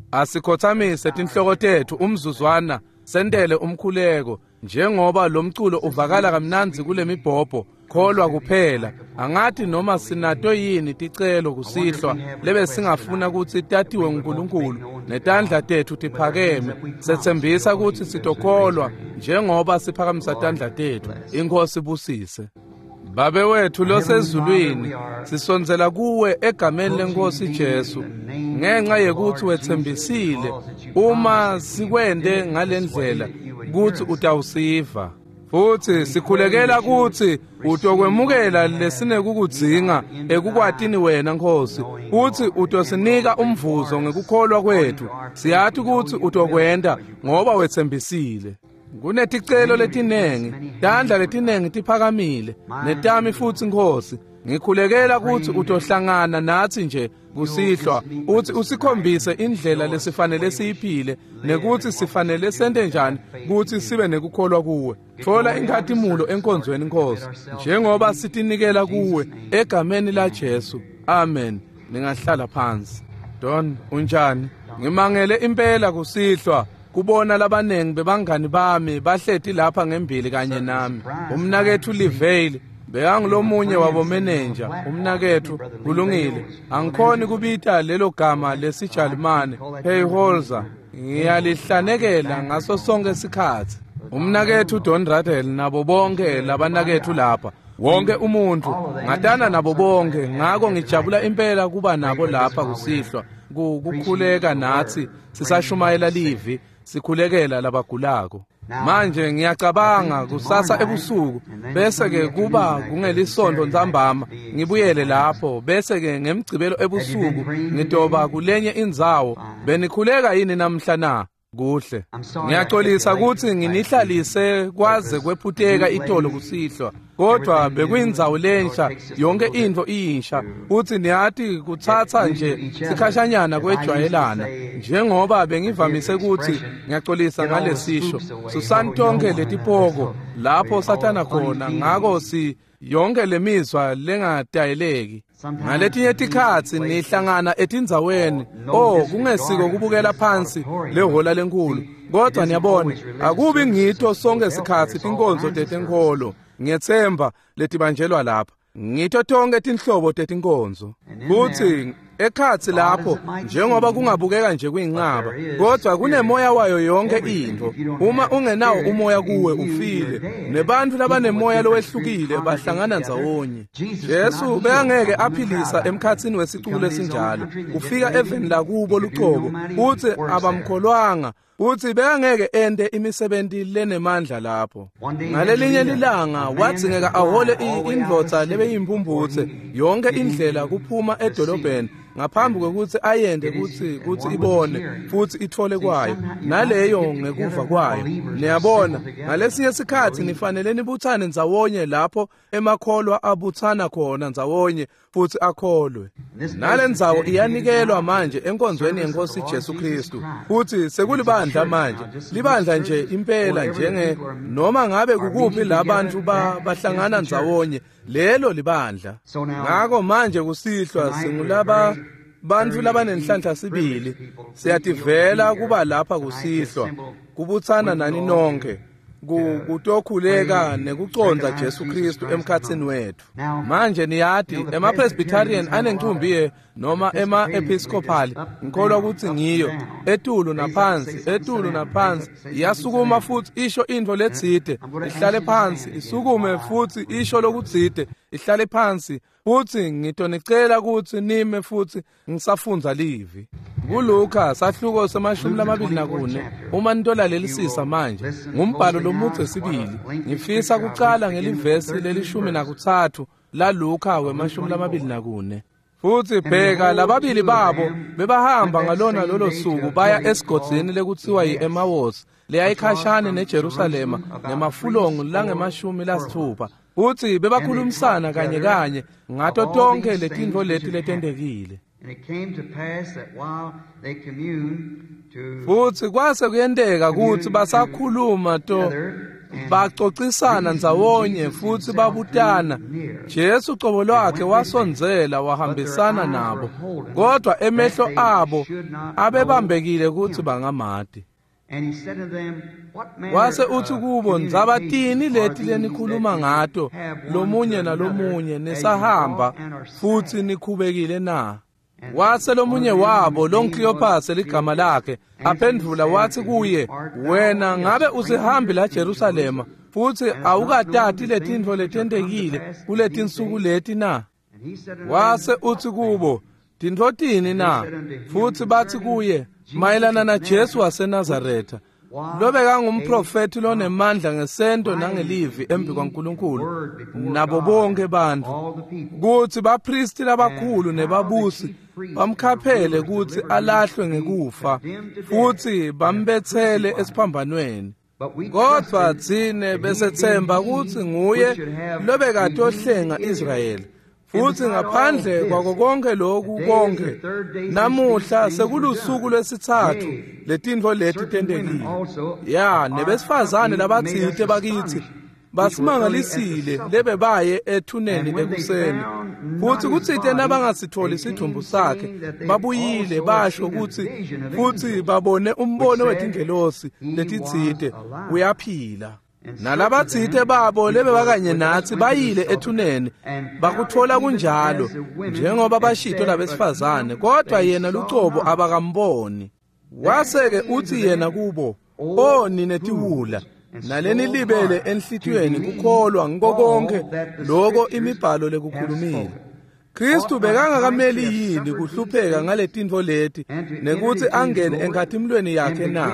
Asikhothamise tinhloko tethu umzuzwana sendele umkhuleko njengoba lo mculo uvakala kamnanzi kule mibhobho kholwa kuphela angathi noma sinato yini ticelo kusihlwa lebe singafuna ukuthi tatiwe uNkulunkulu netandla tethu tiphakeme sethembisa ukuthi sitokholwa njengoba siphakamisa tandla tethu inkosi busise. Babe wethu losezulwini sisonzela kuwe egameni lenkosi Jesu ngenxa yekuthi wethembisile uma sikwende ngalendlela ukuthi utawusiva futhi sikhulekela ukuthi utokwemukela lesinekukudzinga ekukwatini wena Nkosi futhi utosinika umvuzo ngekukholwa kwethu siyathi ukuthi utokwenda ngoba wethembisile. Kuneticelo letinengi tandla letinengi tiphakamile netami futhi Nkosi ngikhulekela ukuthi utohlangana nathi nje kusihlwa uthi usikhombise indlela lesifanele siyiphile nekuthi sifanele sente njani ukuthi sibe nekukholwa kuwe. Thola inkazimulo enkonzweni Nkosi njengoba sitinikela kuwe egameni la Jesu. Amen. Ningahlala phansi. Don unjani? Ngimangele impela kusihlwa kubona labanengi bebangani bami bahlethi lapha ngembili kanye nami. Umnakethu Livale beyangilomunye wabo manager umnakethu kulungile angikhoni kubita lelo gama lesiJalimane hey Holzer ngiyalihlanekela ngaso sonke isikhathi. Umnakethu Don Radel nabo bonke labanakethu lapha wonke umuntu ngadana nabo bonke ngako ngijabula impela kuba nabo lapha kusihlwa kukhuleka nathi sisashumayela livi sikhulekela labagulako. Manje ngiyacabanga kusasa ebusuku bese ke kuba kungelisonto ntsambama ngibuyele lapho bese ke ngemgcibelo ebusuku ngitoba kulenye indzawo benikhuleka yini namhla na kuhle. Ngiyaxolisa ukuthi nginihlalise kwaze kwephuteka itolo kusihlwa kodwa bekuyindzawo lensha yonke into iyinsha uthi niyathi kuthatha nje sikhashanyana kwejwayelana njengoba bengivamise ukuthi ngiyaxolisa ngalesisho susani tonke letipoko lapho sathana khona ngako yonke lemizwa lengadayeleki. Ngaletinye tikhatsi nihlangana etindzaweni kungesiko kubukela phansi lehola lenkulu kodwa niyabona akubi ngitho sonke isikhathi tinkonzo tetenkolo ngiyethemba letibanjelwa lapha ngitho tonke tinhlobo tetinkonzo futhi ekhathi lapho njengoba kungabukeka nje kuyinqaba kodwa kunemoya wayo yonke into. Uma ungenawo umoya kuwe ufile nebanthu labanemoya lowehlukile bahlangana ndzawonye. Jesu beyangeke aphilisa emkhatsini wesiculo esinjalo ufika eveni lakubo luqobo uthi abamkholwanga uthi beyangeke ende imisebenti lenemandla lapho. Ngalelinye lilanga wadzingeka ahole indvodza lebeyimpumbuthe yonke indlela kuphuma edolobheni ngaphambi kokuthi ayende kuthi ibone futhi ithole kwayo naleyo ngekuva kwayo. Niyabona ngalesinye isikhathi nifanele nibuthane ndzawonye lapho emakholwa abuthana khona ndzawonye futhi akholwe. Nale ndzawo iyanikelwa manje enkonzweni yenkosi Jesu Kristu futhi sekulibandla manje libandla nje impela njenge noma ngabe kukuphi labantu bahlangana ndzawonye lelo libandla. Ngako manje kusihlwa singulaba bantu labanenhlanhla sibili siyativela kuba lapha kusihlwa kubuthana nani nonke kutokhuleka nekuconza Jesu Kristu emkhatsini wethu. Manje niyathi ema-Presbyterian anencumbi noma ema-Episcopal ngikholwa ukuthi ngiyo etulu naphansi iyasukuma futhi isho into letside ihlale phansi isukume futhi isho lokutside ihlale phansi futhi ngitonicela ukuthi nime futhi ngisafundza livi. KuLuka sahluko se-24 uma nitolalelisisa manje ngumbhalo lomutse sibili ngifisa kucala ngelivesi leli-13 la Luka we-24 futhi bheka lababili babo bebahamba ngalona lolo suku baya esigodzini lekuthiwa yi-Emawus leyayikhashane neJerusalema ngemafulongo lange-60 futhi bebakhulumisana kanye ngato tonke letintfo leti letendekile. And it came to pass that while they communed futhi kwase kuyendeka ukuthi basakhuluma baxoxisana ndzawonye futhi babutana. Jesu uqobo lwakhe wasonzela wahambisana nabo, kodwa emehlo abo abebambekile ukuthi bangamati. Wase uthi kubo, nzabatini leti lenikhuluma ngato lomunye nalomunye nisahamba futhi nikhubekile na? Wase lomunye wabo loNkleophas ligama lakhe aphendula wathi kuye, wena ngabe usihambi la Jerusalema futhi awukatati letintfo letentekile kuleti nsuku leti na? Wase uthi kubo, tintfo tini na? Futhi bathi kuye, mayelana na Jesu waseNazaretha, lobeka ngumprofeti lonemandla ngesento nangelivi embi kwaNkulunkulu nabo bonke bantfu, kuthi bapristi labakhulu nebabusi bamkhaphele ukuthi alahlwe ngekufa futhi bambethele esiphambanweni. Kodwa thine besethemba ukuthi nguye lobekade ohlenga Israyeli, futhi ngaphandle kwako konke lokhu konke namuhla sekulusuku lwesithathu letintfo leti tentekile. Ya nebesifazane labatsite bakithi basimangalisile lebe baye ethuneni ekuseni, futhi kutsite nabangasitholi isithumbu sakhe babuyile basho ukuthi futhi babone umbono wetingelosi letitsite uyaphila. Nalabatsite babo lebe bakanye nathi bayile ethuneni bakuthola kunjalo njengoba bashito labesifazane, kodwa yena lucobo abakamboni. Waseke uthi yena kubo, o ninetiwula naleni libele enhlitiyweni kukholwa ngiko konke lokho imibhalo lekukhulumile. Kristu bekangakameli yini kuhlupheka ngaletintfo leti nekuthi angene enkathimlweni yakhe na?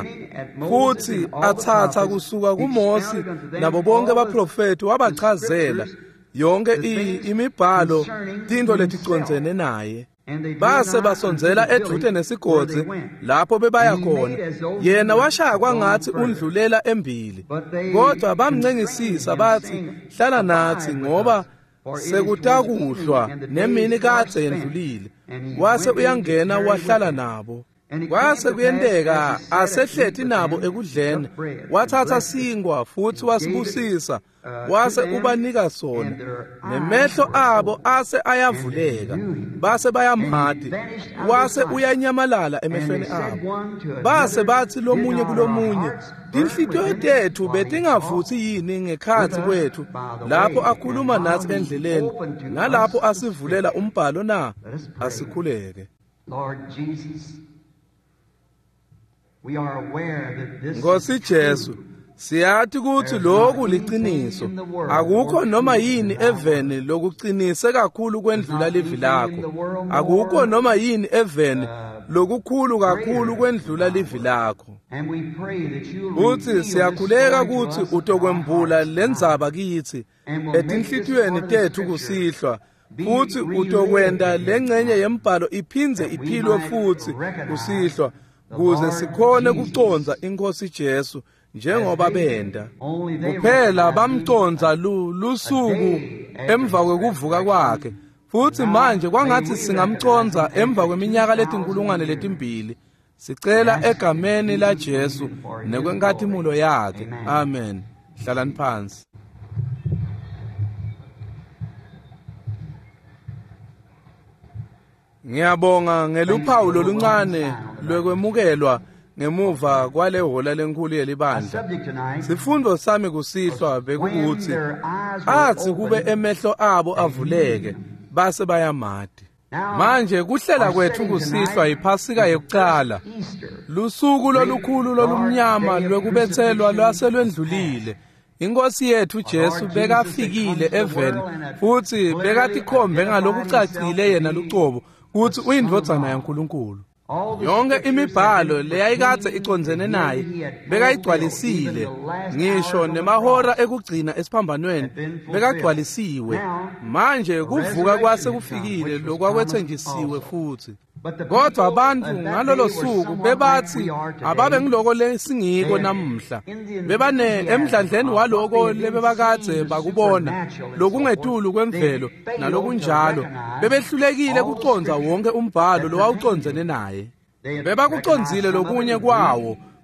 Futhi athatha kusuka kuMosi nabo bonke abaprofeti wabachazela yonke imibhalo tintfo leticondzene naye. Base basonzela edvute nesigodzi lapho bebaya khona. Yena washaya kwangathi undlulela embili, kodwa bamncengisisa bathi, hlala nathi ngoba sekutakuhlwa nemini kadze yendlulile. Wase uyangena wahlala nabo. Kwase kuyenteka asehlethi nabo ekudleni, wathatha singwa futhi wasibusisa, wase ubanika sona, nemehlo abo ase ayavuleka, base bayamhadi, wase uyanyamalala emehlweni abo. Base bathi lomunye kulomunye, tinhlitiyo tethu betingavuthi yini ngekhatsi kwethu lapho akhuluma nathi endleleni, nalapho asivulela umbhalo na? Asikhuleke. Nkosi Jesu, siyathi ukuthi lokhu liqiniso. Akukho noma yini eveni lokuqinise kakhulu kwendlula livi lakho. Akukho noma yini eveni lokukhulu kakhulu kwendlula livi lakho. Uthi siyakhuleka ukuthi utokwembula lendzaba kithi etinhlitiyweni tethu kusihlwa, futhi utokwenda lengcenye yembhalo iphindze iphilwe futhi kusihlwa, kuze sikhone kuconza iNkosi Jesu njengoba benda. Kuphela bamconza lusuku emva kwekuvuka kwakhe, futhi manje kwangathi singamconza emva kweminyaka letinkulungwane letimbili. Sicela egameni la Jesu nekwenkathimulo yakhe. Amen. Hlalani phansi. Ngiyabonga ngeluphawu loluncane lwekwemukelwa ngemuva kwale hola lenkulu yelibandla. Sifundo sami kusihlwa bekukuthi athi kube emehlo abo avuleke base bayamati. Manje kuhlela kwethu kusihlwa iPhasika yokuqala, lusuku lolukhulu lolumnyama lwekubethelwa lwaselwendlulile. Inkosi yethu Jesu bekafikile eveni futhi bekatikhombe ngalokucacile yena lucobo ukuthi uyindvodzana yaNkulunkulu. Yonke imibhalo leyayikade icondzene naye bekayigcwalisile, ngisho nemahora ekugcina esiphambanweni bekagcwalisiwe. Manje kuvuka kwase kufikile lokwakwethenjisiwe futhi. Kodwa abantu ngalolo suku bebathi ababe ngiloko lesingiko namuhla, bebane emdlandleni waloko lebebakade bakubona lokungedulu kwemvelo nalokunjalo, bebehlulekile kuconza wonke umbhalo lowawucondzene naye. Bebakuconzile lokunye kwawo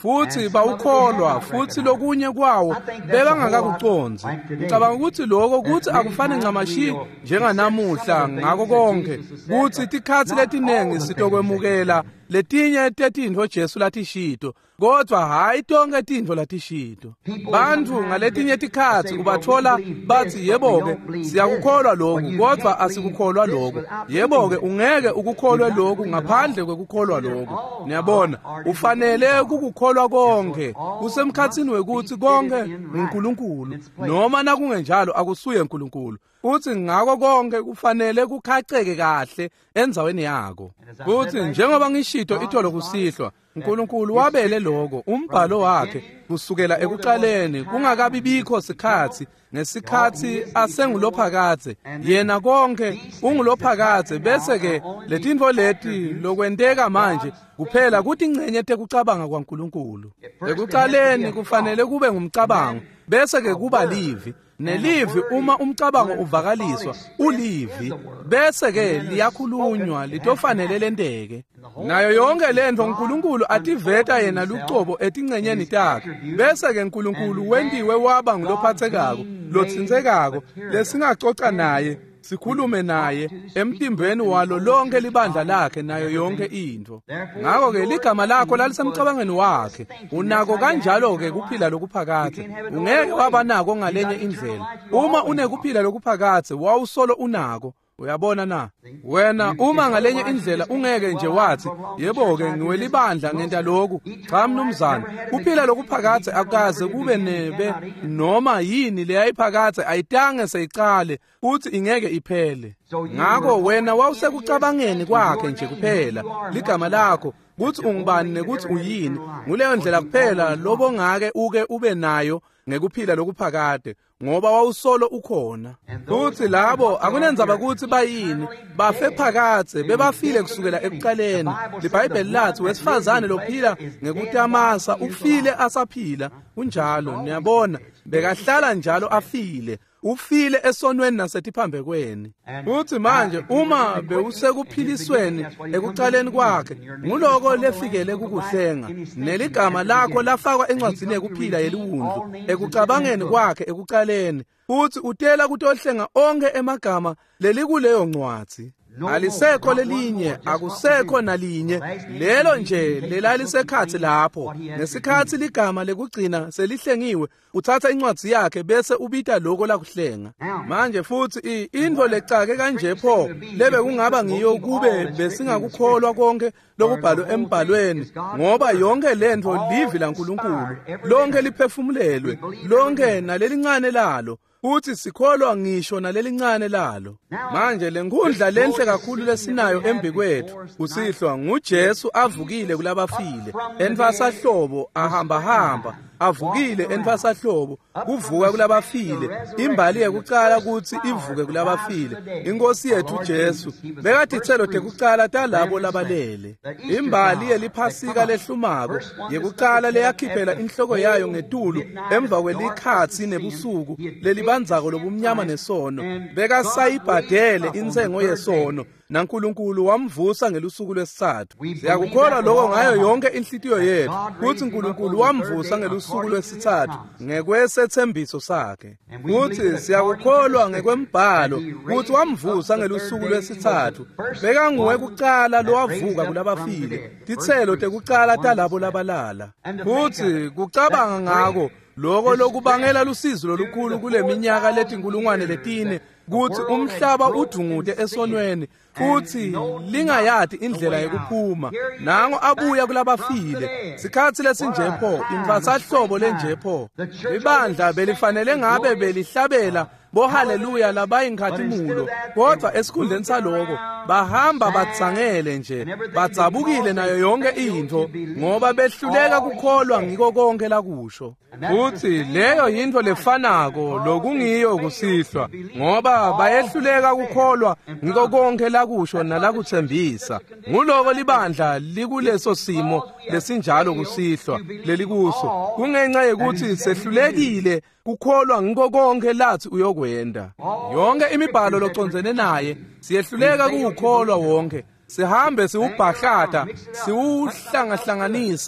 futhi bawukholwa futhi lokunye kwawo bebangakakuconzi. Ngicabanga ukuthi lokho kuthi akufane ncamashi njenganamuhla ngako konke kuthi tikhathi letinengi sitokwemukela letinye tetintfo Jesu latishito kodwa hayi tonke tintfo latishito. Bantfu ngaletinye tikhathi ubathola bathi yebo-ke siyakukholwa lokhu kodwa asikukholwa lokhu. Yebo-ke ungeke ukukholwe lokhu ngaphandle kwekukholwa lokhu. Niyabona, ufanele kukukholwa konke usemkhatsini wekuthi konke uNkulunkulu noma nakungenjalo akusuye uNkulunkulu. Uthi ngako konke kufanele kukhaceke kahle endzaweni yako. Uthi njengoba ngishito itolo kusihlwa uNkulunkulu wabele lokho umbhalo wakhe kusukela ekuqaleni kungakabi bikho sikhathi ngesikhathi asengulophakade yena konke ungulophakade bese ke letintfo leti lokwenteka manje kuphela kuthi ingcenye tekucabanga kwaNkulunkulu. Ekuqaleni kufanele kube ngumcabango bese ke kuba livi nelivi uma umcabango uvakaliswa ulivi bese ke liyakhulunywa litofanele lenteke. Nayo yonke lento uNkulunkulu ativeta yena lucobo etingcenyeni takhe bese ke uNkulunkulu wendiwe waba ngulophathekako lotsinzekako lesingacoca naye sikhulume naye emtimbeni walo lonke libandla lakhe nayo yonke into. Ngako ke ligama lakho lalisemcabangeni wakhe unako kanjalo ke kuphila lokuphakade ungeke waba nako ngalenye indlela. Uma unekuphila lokuphakade wawusolo unako. Uyabona na wena uma ngalenye indlela ungeke nje wathi yebo-ke ngiwelibandla ngenta lokhu. Cha mnumzane, kuphila lokuphakade akaze kube nebe noma yini leyayiphakade ayitange seyiqale futhi ingeke iphele. Ngako wena wawusekucabangeni kwakhe nje kuphela ligama lakho kuthi ungubani nekuthi uyini. Nguleyo ndlela kuphela lobo ngake uke ube nayo ngekuphila lokuphakade ngoba wawusolo ukhona. Futhi labo akunenzaba ukuthi bayini bafe phakade bebafile kusukela ekuqaleni. LiBhayibheli lathi wesifazane lophila ngekutamasa ufile asaphila unjalo. Niyabona bekahlala njalo afile ufile esonweni nasetiphambekweni. Futhi manje uma bewusekuphilisweni ekuqaleni kwakhe nguloko lefikele kukuhlenga neligama lakho lafakwa encwadzini yekuphila yeliwundlu ekucabangeni kwakhe ekuqaleni futhi utela kutohlenga onke emagama lelikuleyo ncwadzi. Alisekho lelinye akusekho nalinye lelo nje lelalisekhathi lapho ngesikhathi ligama lekugcina selihlengiwe uthatha incwadzi yakhe bese ubita lokho lakuhlenga. Manje futhi into lecake kanje pho lebe kungaba ngiyo kube besingakukholwa konke lokubhalwe embhalweni ngoba yonke lento livi laNkulunkulu lonke liphefumulelwe lonke nalelincane lalo uthi sikholwa ngisho nalelincane lalo. Manje lenkundla lenhle kakhulu lesinayo embikwethu kusihlwa nguJesu avukile kulabafile entfasahlobo ahamba avukile entfasahlobo kuvuka kulabafile imbali yekucala ukuthi ivuke kulabafile inkosi yethu Jesu bekadithelo tekucala talabo labalele. Imbali yeliphasika lehlumako yekucala leyakhiphela inhloko yayo ngetulu emva kwelikhathi nebusuku lelibandzako lobumnyama nesono bekasayibhadele insengo yesono naNkulunkulu wamvusa ngelusuku lwesithathu. Siyakukholwa lokho ngayo yonke inhlitiyo yethu kuthi uNkulunkulu wamvusa ngelusuku lwesithathu ngekwesethembiso sakhe. Kuthi siyakukholwa ngekwembhalo kuthi wamvusa ngelusuku lwesithathu bekanguwe kuqala lowavuka kulabafile tithelo tekucala talabo labalala. Kuthi kucabanga ngako lokho lokubangela lusizo lolukhulu kule minyaka letinkulungwane letine kuthi umhlaba udungute esonweni futhi lingayati indlela yekuphuma nango abuya kulabafile sikhathi lesinjepho imfasahlobo lenjepho ibandla belifanele ngabe belihlabela bohaleluya labayinkhatimulo kodwa esikhundleni saloko bahamba batsangele nje badzabukile nayo yonke into ngoba behluleka kukholwa ngiko konke lakusho. Futhi leyo yinto lefanako lokungiyo kusihlwa ngoba bayehluleka kukholwa ngiko konke lakusho nalakuthembisa. Nguloko libandla likuleso simo lesinjalo kusihlwa lelikuso kungenxa yekuthi sehlulekile kukholwa ngiko konke lathi uyokwenda. Yonke imibhalo locondzene naye siyehluleka kukholwa wonke sihambe siubhahlata siuhlangahlanganisa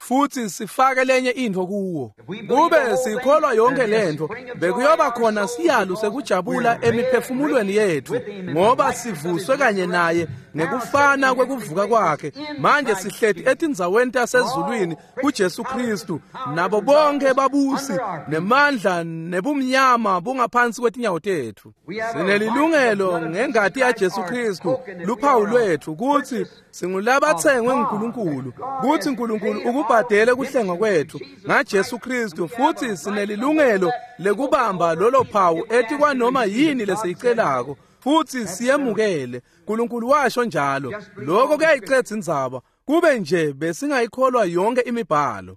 futhi sifake lenye into kuwo. Kube sikholwa yonke lento, bekuyoba khona siyalo sekujabula emiphefumulweni yethu ngoba sivuswe kanye naye ngekufana kwekuvuka kwakhe. Manje sihleti etindzaweni tasezulwini kuJesu Kristu, nabo bonke babusi nemandla nebumnyama bungaphansi kwetinyawo tethu. Sinelilungelo ngengati ya Jesu Kristu, luphawu lwethu ukuthi singulabathengwe nguNkulunkulu, kuthi uNkulunkulu ukubhadele kuhlenga kwethu ngaJesu Kristu, futhi sinelilungelo lekubamba lolo phawu ethi kwanoma yini lesiyicelako futhi siyemukele. uNkulunkulu washo njalo. Lokho kuyayiqedza indzaba, kube nje besingayikholwa yonke imibhalo.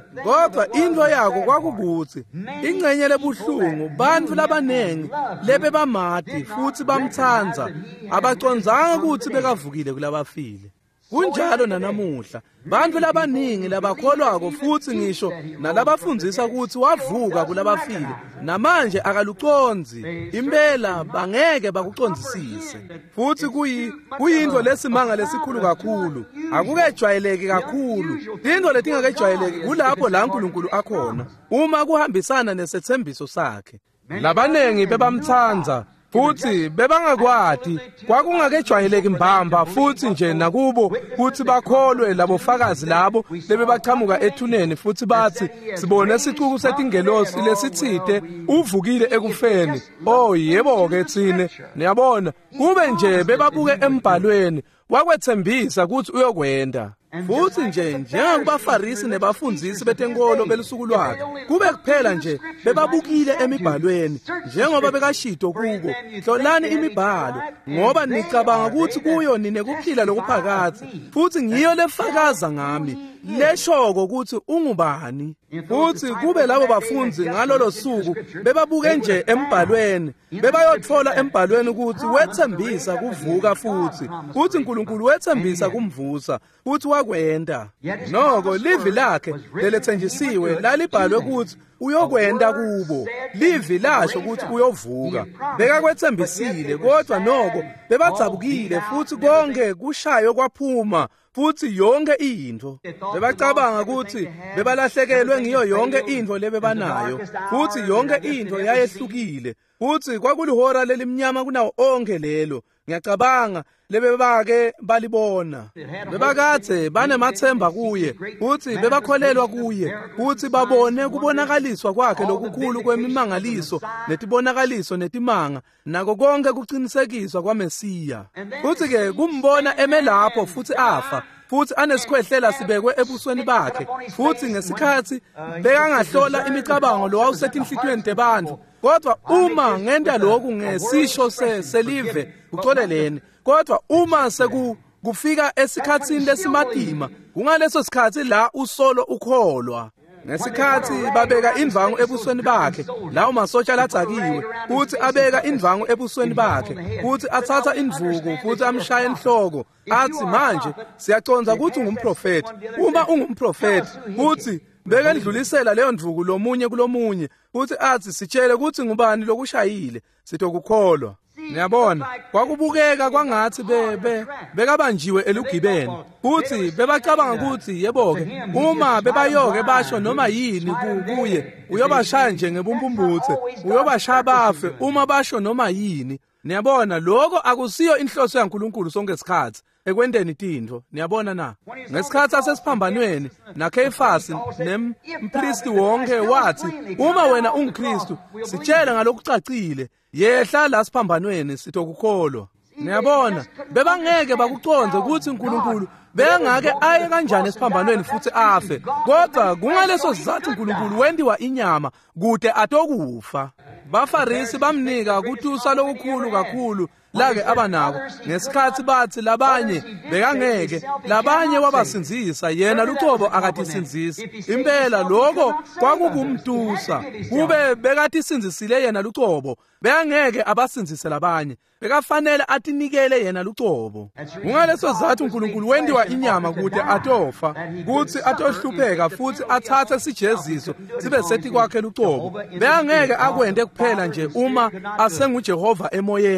Kodwa into yako kwakukuthi ingcenye lebuhlungu bantfu labanengi lebe bamati futhi bamthanza abacondzanga ukuthi bekavukile kulabafile. Kunjalo nanamuhla bantfu labaningi labakholwako futhi ngisho nalabafundzisa ukuthi wavuka kulabafile namanje akaluconzi impela bangeke bakucondzisise. Futhi kuyinto lesimanga lesikhulu kakhulu, akukejwayeleki kakhulu. Into letingakejwayeleki kulapho la uNkulunkulu akhona uma kuhambisana nesethembiso sakhe. Labanengi bebamthanza futhi bebangakwati, kwakungakejwayeleki mbamba futhi nje nakubo ukuthi bakholwe labofakazi labo lebebaqhamuka ethuneni futhi bathi sibone isicuku setingelosi lesithide uvukile ekufeni. Oh yebo-ke thine niyabona, kube nje bebabuke embhalweni wakwethembisa ukuthi uyokwenda. Futhi nje njengakubaFarisi nebafundzisi betenkolo belusuku lwakhe, kube kuphela nje bebabukile emibhalweni njengoba bekashido kubo. Hlolani imibhalo ngoba nicabanga ukuthi kuyo ninekuphila lokuphakathi, futhi ngiyo lefakaza ngami leshoko ukuthi ungubani. Futhi kube labo bafundzi ngalolo suku bebabuke nje embhalweni, bebayotfola embhalweni ukuthi wethembisa kuvuka futhi uNkulunkulu wethembisa kumvusa futhi wakwenda. Noko livi lakhe lelethenjisiwe lalibhalwe ukuthi uyokwenda kubo, livi lasho ukuthi uyovuka. Bekakwethembisile kodwa noko bebadzabukile futhi konke kushayo kwaphuma futhi yonke into. Bebacabanga ukuthi bebalahlekelwe ngiyo yonke into lebebanayo, futhi yonke into yayehlukile. Futhi kwakulihora lelimnyama kunawo onke lelo. Ngiyacabanga lebebake balibona. Bebakathe banemathemba kuye, futhi bebakholelwa kuye, futhi babone kubonakaliswa kwakhe lokukhulu kwemimangaliso netibonakaliso netimanga nako konke kuqinisekiswa kwaMesiya. Futhi-ke kumbona eme lapho futhi afa, futhi anesikhwehlela sibekwe ebusweni bakhe, futhi ngesikhathi bekangahlola imicabango lo wawusetinhlitweni tebantu. Kodwa uma ngenda lokhu ngesisho selive ucoleleni, kodwa uma kufika esikhatsini lesimadima, kungaleso sikhathi la usolo ukholwa. Ngesikhathi babeka indvangu ebusweni bakhe, lawo masotsha ladzakiwe, futhi abeka indvangu ebusweni bakhe, futhi athatha indvuku futhi amshaya enhloko, athi manje siyaconza ukuthi ungumprofeti. Uma ungumprofeti futhi bekendlulisela leyo ndvuku lomunye kulomunye, futhi athi sitshele ukuthi ngubani lokushayile, sitokukholwa. Niyabona, kwakubukeka kwangathi bekabanjiwe elugibeni, futhi bebacabanga ukuthi yebo-ke uma bebayoke basho noma yini kuye uyobashaya nje ngebumbumbuthe, uyobashaya bafe uma basho noma yini. Niyabona, lokho akusiyo inhloso yaNkulunkulu sonke isikhathi ekwendeni tinto. Niyabona na, ngesikhathi sasesiphambanweni naKhefasi nempristi wonke wathi uma wena unguKristu sitshele ngalokucacile, yehla la siphambanweni sitokukholwa. Niyabona, bebangeke bakuconze ukuthi uNkulunkulu bengake aye kanjani esiphambanweni futhi afe, kodwa kungaleso sizathu uNkulunkulu wendiwa inyama kude atokufa. BaFarisi bamnika kutusa lokukhulu kakhulu lake abanako, ngesikhathi bathi labanye bekangeke, labanye wabasinzisa, yena lucobo akatisinzisi. Impela lokho kwakukumtusa, kube bekatisinzisile yena lucobo, bekangeke abasinzise labanye, bekafanele atinikele yena lucobo. Kungaleso sizathu uNkulunkulu wendiwa inyama kude atofa, kuthi atohlupheka futhi athathe sijeziso sibe sethi kwakhe lucobo. Bekangeke akwende kuphela nje uma asenguJehova emoyeni,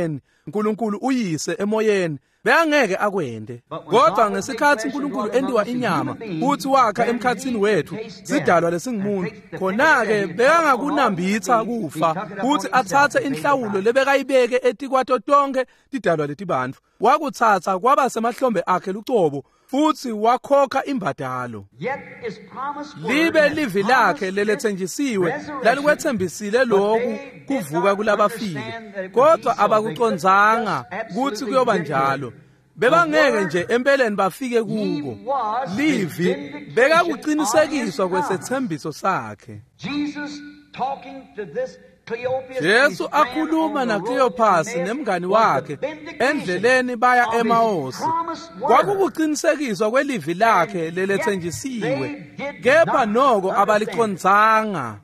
uNkulunkulu uyise emoyeni bengeke akwende. Kodwa ngesikhathi uNkulunkulu endiwa inyama uthi wakha emkhathini wethu sidalwa lesingumuntu, khona-ke bekangakunambitha kufa uthi athathe inhlawulo lebekayibeke etikwato tonke tidalwa leti bantu. Wakuthatha kwaba semahlombe akhe lucobo futhi wakhokha imbadalo. Libe livi lakhe lelethenjisiwe lalikwethembisile lokhu kuvuka kulabafile, kodwa abakucondzanga kuthi kuyoba njalo. Bebangeke nje empeleni bafike kuko. Livi bekakuqinisekiswa kwesethembiso sakhe. Yesu akhuluma naCleophas nemngani wakhe endleleni baya eMaosi. Kwakukuqinisekiswa kwelivi lakhe lelethenjisiwe, kepha noko abalicondzanga.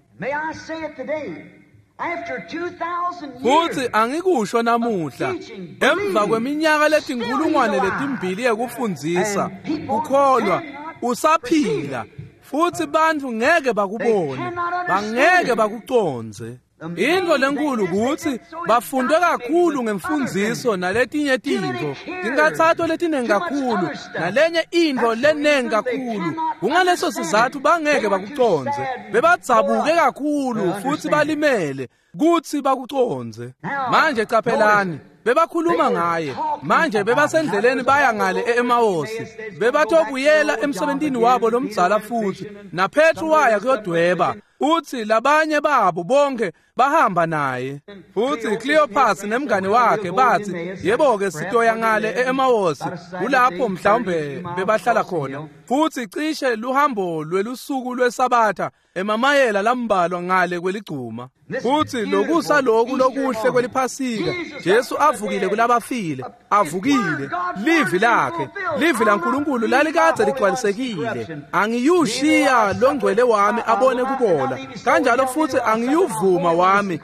Futhi angikusho namuhla, emva kweminyaka letinkulungwane letimbili yekufundzisa, ukholwa usaphila, futhi bantu ngeke bakubone, bangeke bakuconze. Into lenkulu ukuthi bafunde kakhulu ngemfundiso naletinye tinto, tingathatho letinengi kakhulu nalenye into lenengi kakhulu. Kungaleso sizathu bangeke bakuconze, bebadzabuke kakhulu futhi balimele kuthi bakuconze. Manje capelani, bebakhuluma ngaye, manje bebasendleleni baya ngale eMaosi, bebatobuyela emsebentini wabo lomdzala futhi, naPetru waya kuyodweba. Uthi labanye babo bonke bahamba naye. Futhi Cleophas nemngani wakhe bathi, yebo-ke sitoya ngale eMaosi, kulapho mhlawumbe bebahlala khona. Futhi cishe luhambo lwelusuku lwesabatha emamayela lambalwa ngale kweligcuma. Futhi lokusa lokhu lokuhle kweliphasika, Jesu avukile kulabafile, avukile. Livi lakhe, livi laNkulunkulu lalikade ligcwalisekile. Angiyushiya longcwele wami abone kubola, kanjalo futhi angiyuvuma wami,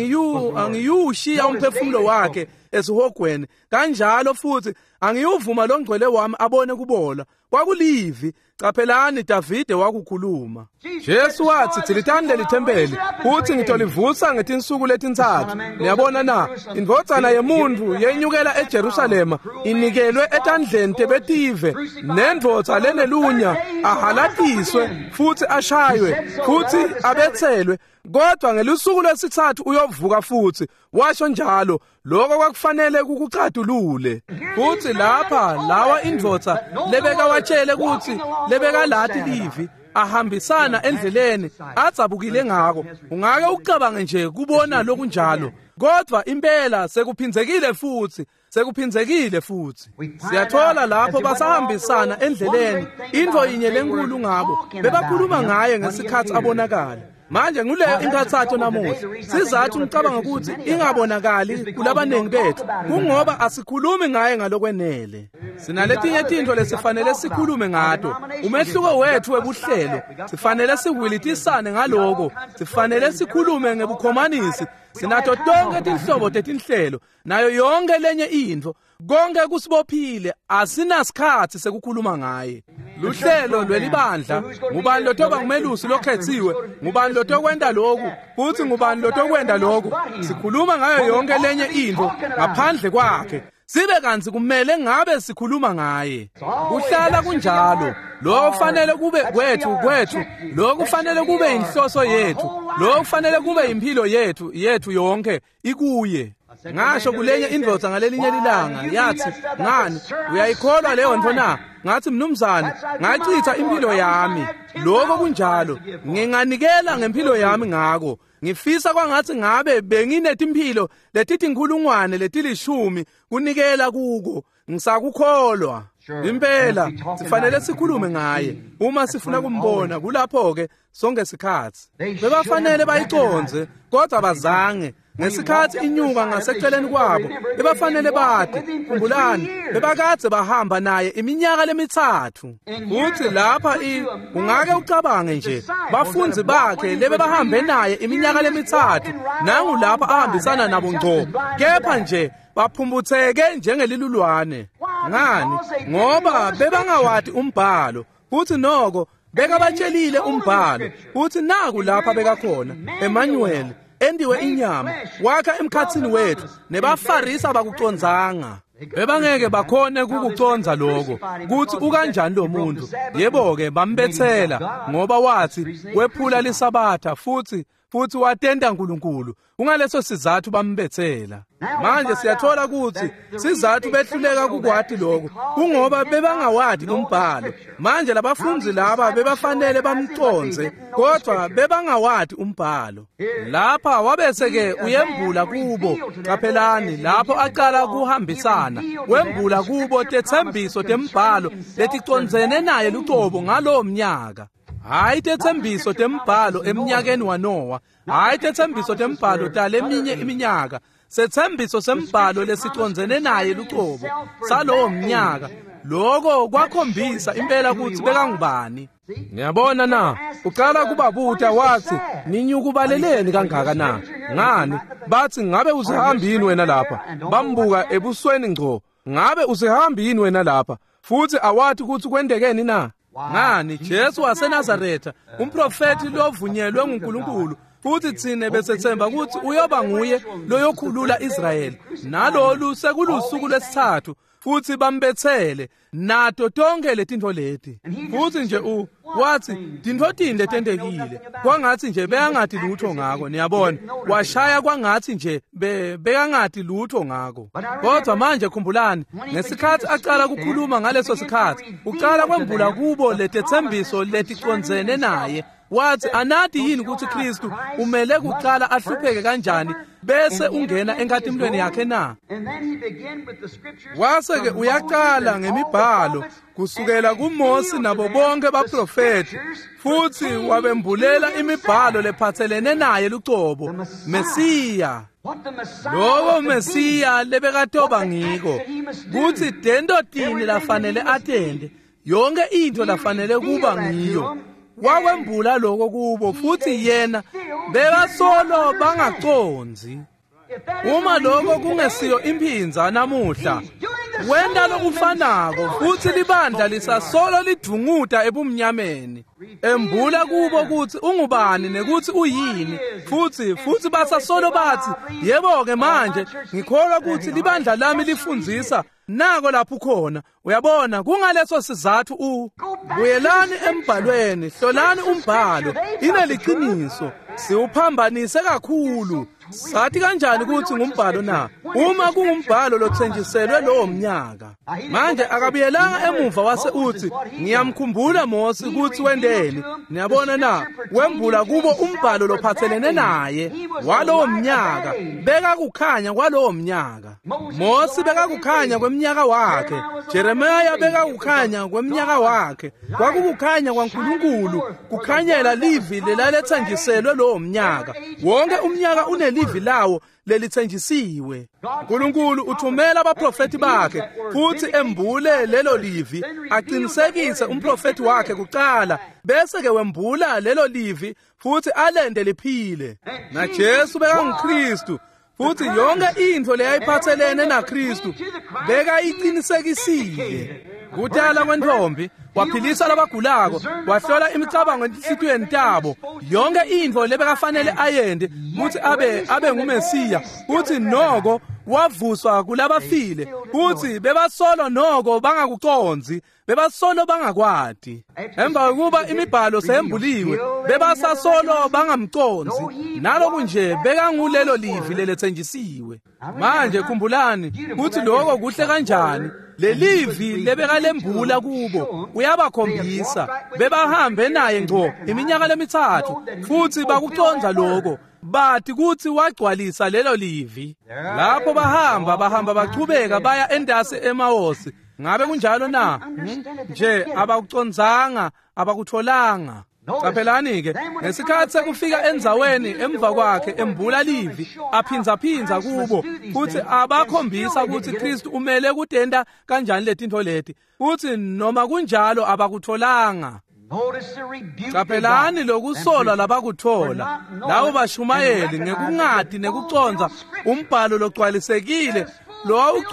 angiyushiya umphefumulo wakhe esihogweni, kanjalo futhi angiyuvuma longcwele wami abone kubola. Kwakulivi, capelani Davide wakukhuluma. Jesu wathi thilithani lelithempeli, uthi ngitolivusa ngetinsuku letintathu. Niyabona na, indvodzana yemuntu yenyukela eJerusalema, inikelwe etandleni tebetive, nendvodza lenelunya, ahalatiswe, futhi ashaywe, futhi abethelwe. Kodwa ngelusuku lwesithathu uyovuka futhi, washo njalo, lokho kwakufanele kukucadulule. Futhi lapha lawa indvodza lebeka watshele ukuthi lebeka lati livi ahambisana endleleni adzabukile ngako. Ungake ucabange nje kubona lokhu njalo, kodwa impela sekuphinzekile futhi. Siyathola lapho basahambisana endleleni, into yinye lenkulu ngabo, bebakhuluma ngaye ngesikhathi abonakala. Manje nguleyo inkathatho namuhla, sizathu ngicabanga ukuthi ingabonakali kulabanengi bethu, kungoba asikhulumi ngaye ngalokwenele. Sinaletinye tinto lesifanele sikhulume ngato, umehluko wethu webuhlelo, sifanele siwilitisane ngaloko, sifanele sikhulume ngebukhomanisi, sinato tonke tinhlobo tetinhlelo, nayo yonke lenye into, konke kusibophile, asinasikhathi sekukhuluma ngaye. Luhlelo lwelibandla, ngubani lotoba ngumelusi lokhethiwe, ngubani lotokwenda lokhu, futhi ngubani lotokwenda lokhu. Sikhuluma ngayo yonke lenye into ngaphandle kwakhe. Sibe kanzi kumele ngabe sikhuluma ngaye. Kuhlala kunjalo. Lo kufanele kube kwethu, lo kufanele kube inhloso yethu, lo kufanele kube impilo yethu yonke ikuye. Ngasho kulenye indvodza ngalelinye lilanga yathi, ngani uyayikholwa leyo nto na? Ngathi mnumzane, ngachitha impilo yami. Lokho kunjalo, nginganikela ngempilo yami ngako. Ngifisa kwangathi ngabe benginetimpilo letithi inkulungwane letilishumi kunikela kuko. Ngisakukholwa. Impela sifanele sikhulume ngaye uma sifuna kumbona. Kulapho-ke sonke sikhathi bebafanele bayiconze, kodwa bazange. Ngesikhathi inyuka ngaseceleni kwabo, bebafanele bade, khumbulani, bebakade bahamba naye iminyaka lemithathu. Futhi lapha ungake ucabange nje, bafunzi bakhe lebe bahambe naye iminyaka lemithathu, nangu lapha ahambisana nabo ngco, kepha nje baphumbutheke njengelilulwane. Ngani? Ngoba bebangawadi umbhalo, futhi noko bekabatshelile umbhalo, futhi naku lapha bekakhona, Emmanuel, endiwe inyama wakha emkhathini wethu nebafarisi abakucondzanga bebangeke bakhone kukuconza lokho kuthi ukanjani lo muntu yebo-ke bambethela ngoba wathi wephula lisabatha futhi watenda uNkulunkulu kungaleso sizathu bambethela manje siyathola ukuthi sizathu behluleka kukwati lokho kungoba bebangawadi umbhalo manje labafundi laba bebafanele bamconze kodwa bebangawadi umbhalo lapha wabese-ke uyembula kubo qaphelani lapho aqala kuhambisana wembula kubo tethembiso tembhalo leticondzene naye lucobo ngalowo mnyaka hayi tethembiso tembhalo eminyakeni waNowa hayi tethembiso tembhalo taleminye iminyaka sethembiso sembhalo lesicondzene naye lucobo salowo mnyaka lokho kwakhombisa impela ukuthi bekangubani ngiyabona na uqala kubabuta wathi ninyukubaleleni kangaka na ngani bathi ngabe uzihambini wena lapha bambuka ebusweni ngco ngabe uzihambini wena lapha futhi awathi ukuthi kwendekeni na ngani Jesu waseNazaretha umprofeti lovunyelwe nguNkulunkulu futhi thine besethemba ukuthi uyoba nguye loyokhulula Israyeli nalolu sekulusuku lwesithathu futhi bambethele nato tonke letinto leti futhi nje wathi tinto tinde tendekile kwangathi nje beyangathi lutho ngako niyabona washaya kwangathi nje beyangathi lutho ngako kodwa manje khumbulani ngesikhathi aqala ukukhuluma ngaleso sikhathi uqala kwembula kubo letethembiso leticondzene naye wathi anathi yini ukuthi Kristu umele kuqala ahlupheke kanjani bese ungena enkathimlweni yakhe na wase-ke uyaqala ngemibhalo kusukela kuMose nabo bonke baprofeti futhi wabembulela imibhalo lephathelene naye lucobo Mesiya lowo Mesiya lebekatoba ngiko kuthi dento tini lafanele atende yonke into lafanele kuba ngiyo wakwembula lokho kubo futhi yena bebasolo bangaconzi uma lokho kungesiyo imphinza namuhla wenda lokufanako futhi libandla lisasolo lidunguta ebumnyameni embula kubo ukuthi ungubani nekuthi uyini futhi basasolo bathi yebo-ke manje ngikholwa ukuthi libandla lami lifundzisa nako lapho khona uyabona kungaleso sizathu buyelani embhalweni hlolani umbhalo ineliqiniso siwuphambanise kakhulu sathi kanjani ukuthi ngumbhalo na uma kungumbhalo lothenjiselwe lowo mnyaka manje akabuyelanga emuva wase uthi ngiyamkhumbula Mose ukuthi wendeni niyabona na wembula kubo umbhalo lophathelene naye walowo mnyaka bekakukhanya kwalowo mnyaka Mose bekakukhanya kweminyaka wakhe Jeremiya bekakukhanya kweminyaka wakhe kwakukukhanya kwaNkulunkulu kukhanyela livi lelalethenjiselwe lowo mnyaka wonke umnyaka livi lawo lelithenjisiwe uNkulunkulu uthumela abaprofeti bakhe futhi embule lelo livi aqinisekise umprofeti wakhe kuqala bese-ke wembula lelo livi futhi alende liphile na Jesu bekanguKristu futhi yonke into leyayiphathelene naKristu bekayiqinisekisile kudala kwentombi waphilisa labagulako wahlola imicabango enhliziyweni tabo yonke into lebekafanele ayende ukuthi abe nguMesiya uthi noko wavuswa kulabafile uthi bebasolo noko bangakuconzi bebasolo bangakwadi emva kokuba imibhalo seyembuliwe bebasasolo bangamconzi naloku nje bekangulelo livi lelethenjisiwe manje khumbulani ukuthi lokho kuhle kanjani lelivi lebekalembula kubo uyabakhombisa bebahambe naye ngco iminyaka lemithathu futhi bakuconza lokho bathi kuthi wagcwalisa lelo livi lapho bahamba bachubeka baya endase eMawosi ngabe kunjalo na nje abakuconzanga abakutholanga qaphelani-ke ngesikhathi sekufika endzaweni emva kwakhe embula livi aphinza kubo futhi abakhombisa ukuthi Kristu umele kutenda kanjani letinto leti futhi noma kunjalo abakutholanga qaphelani lokusola labakuthola labo bashumayeli ngekungadi nekuconza umbhalo logcwalisekile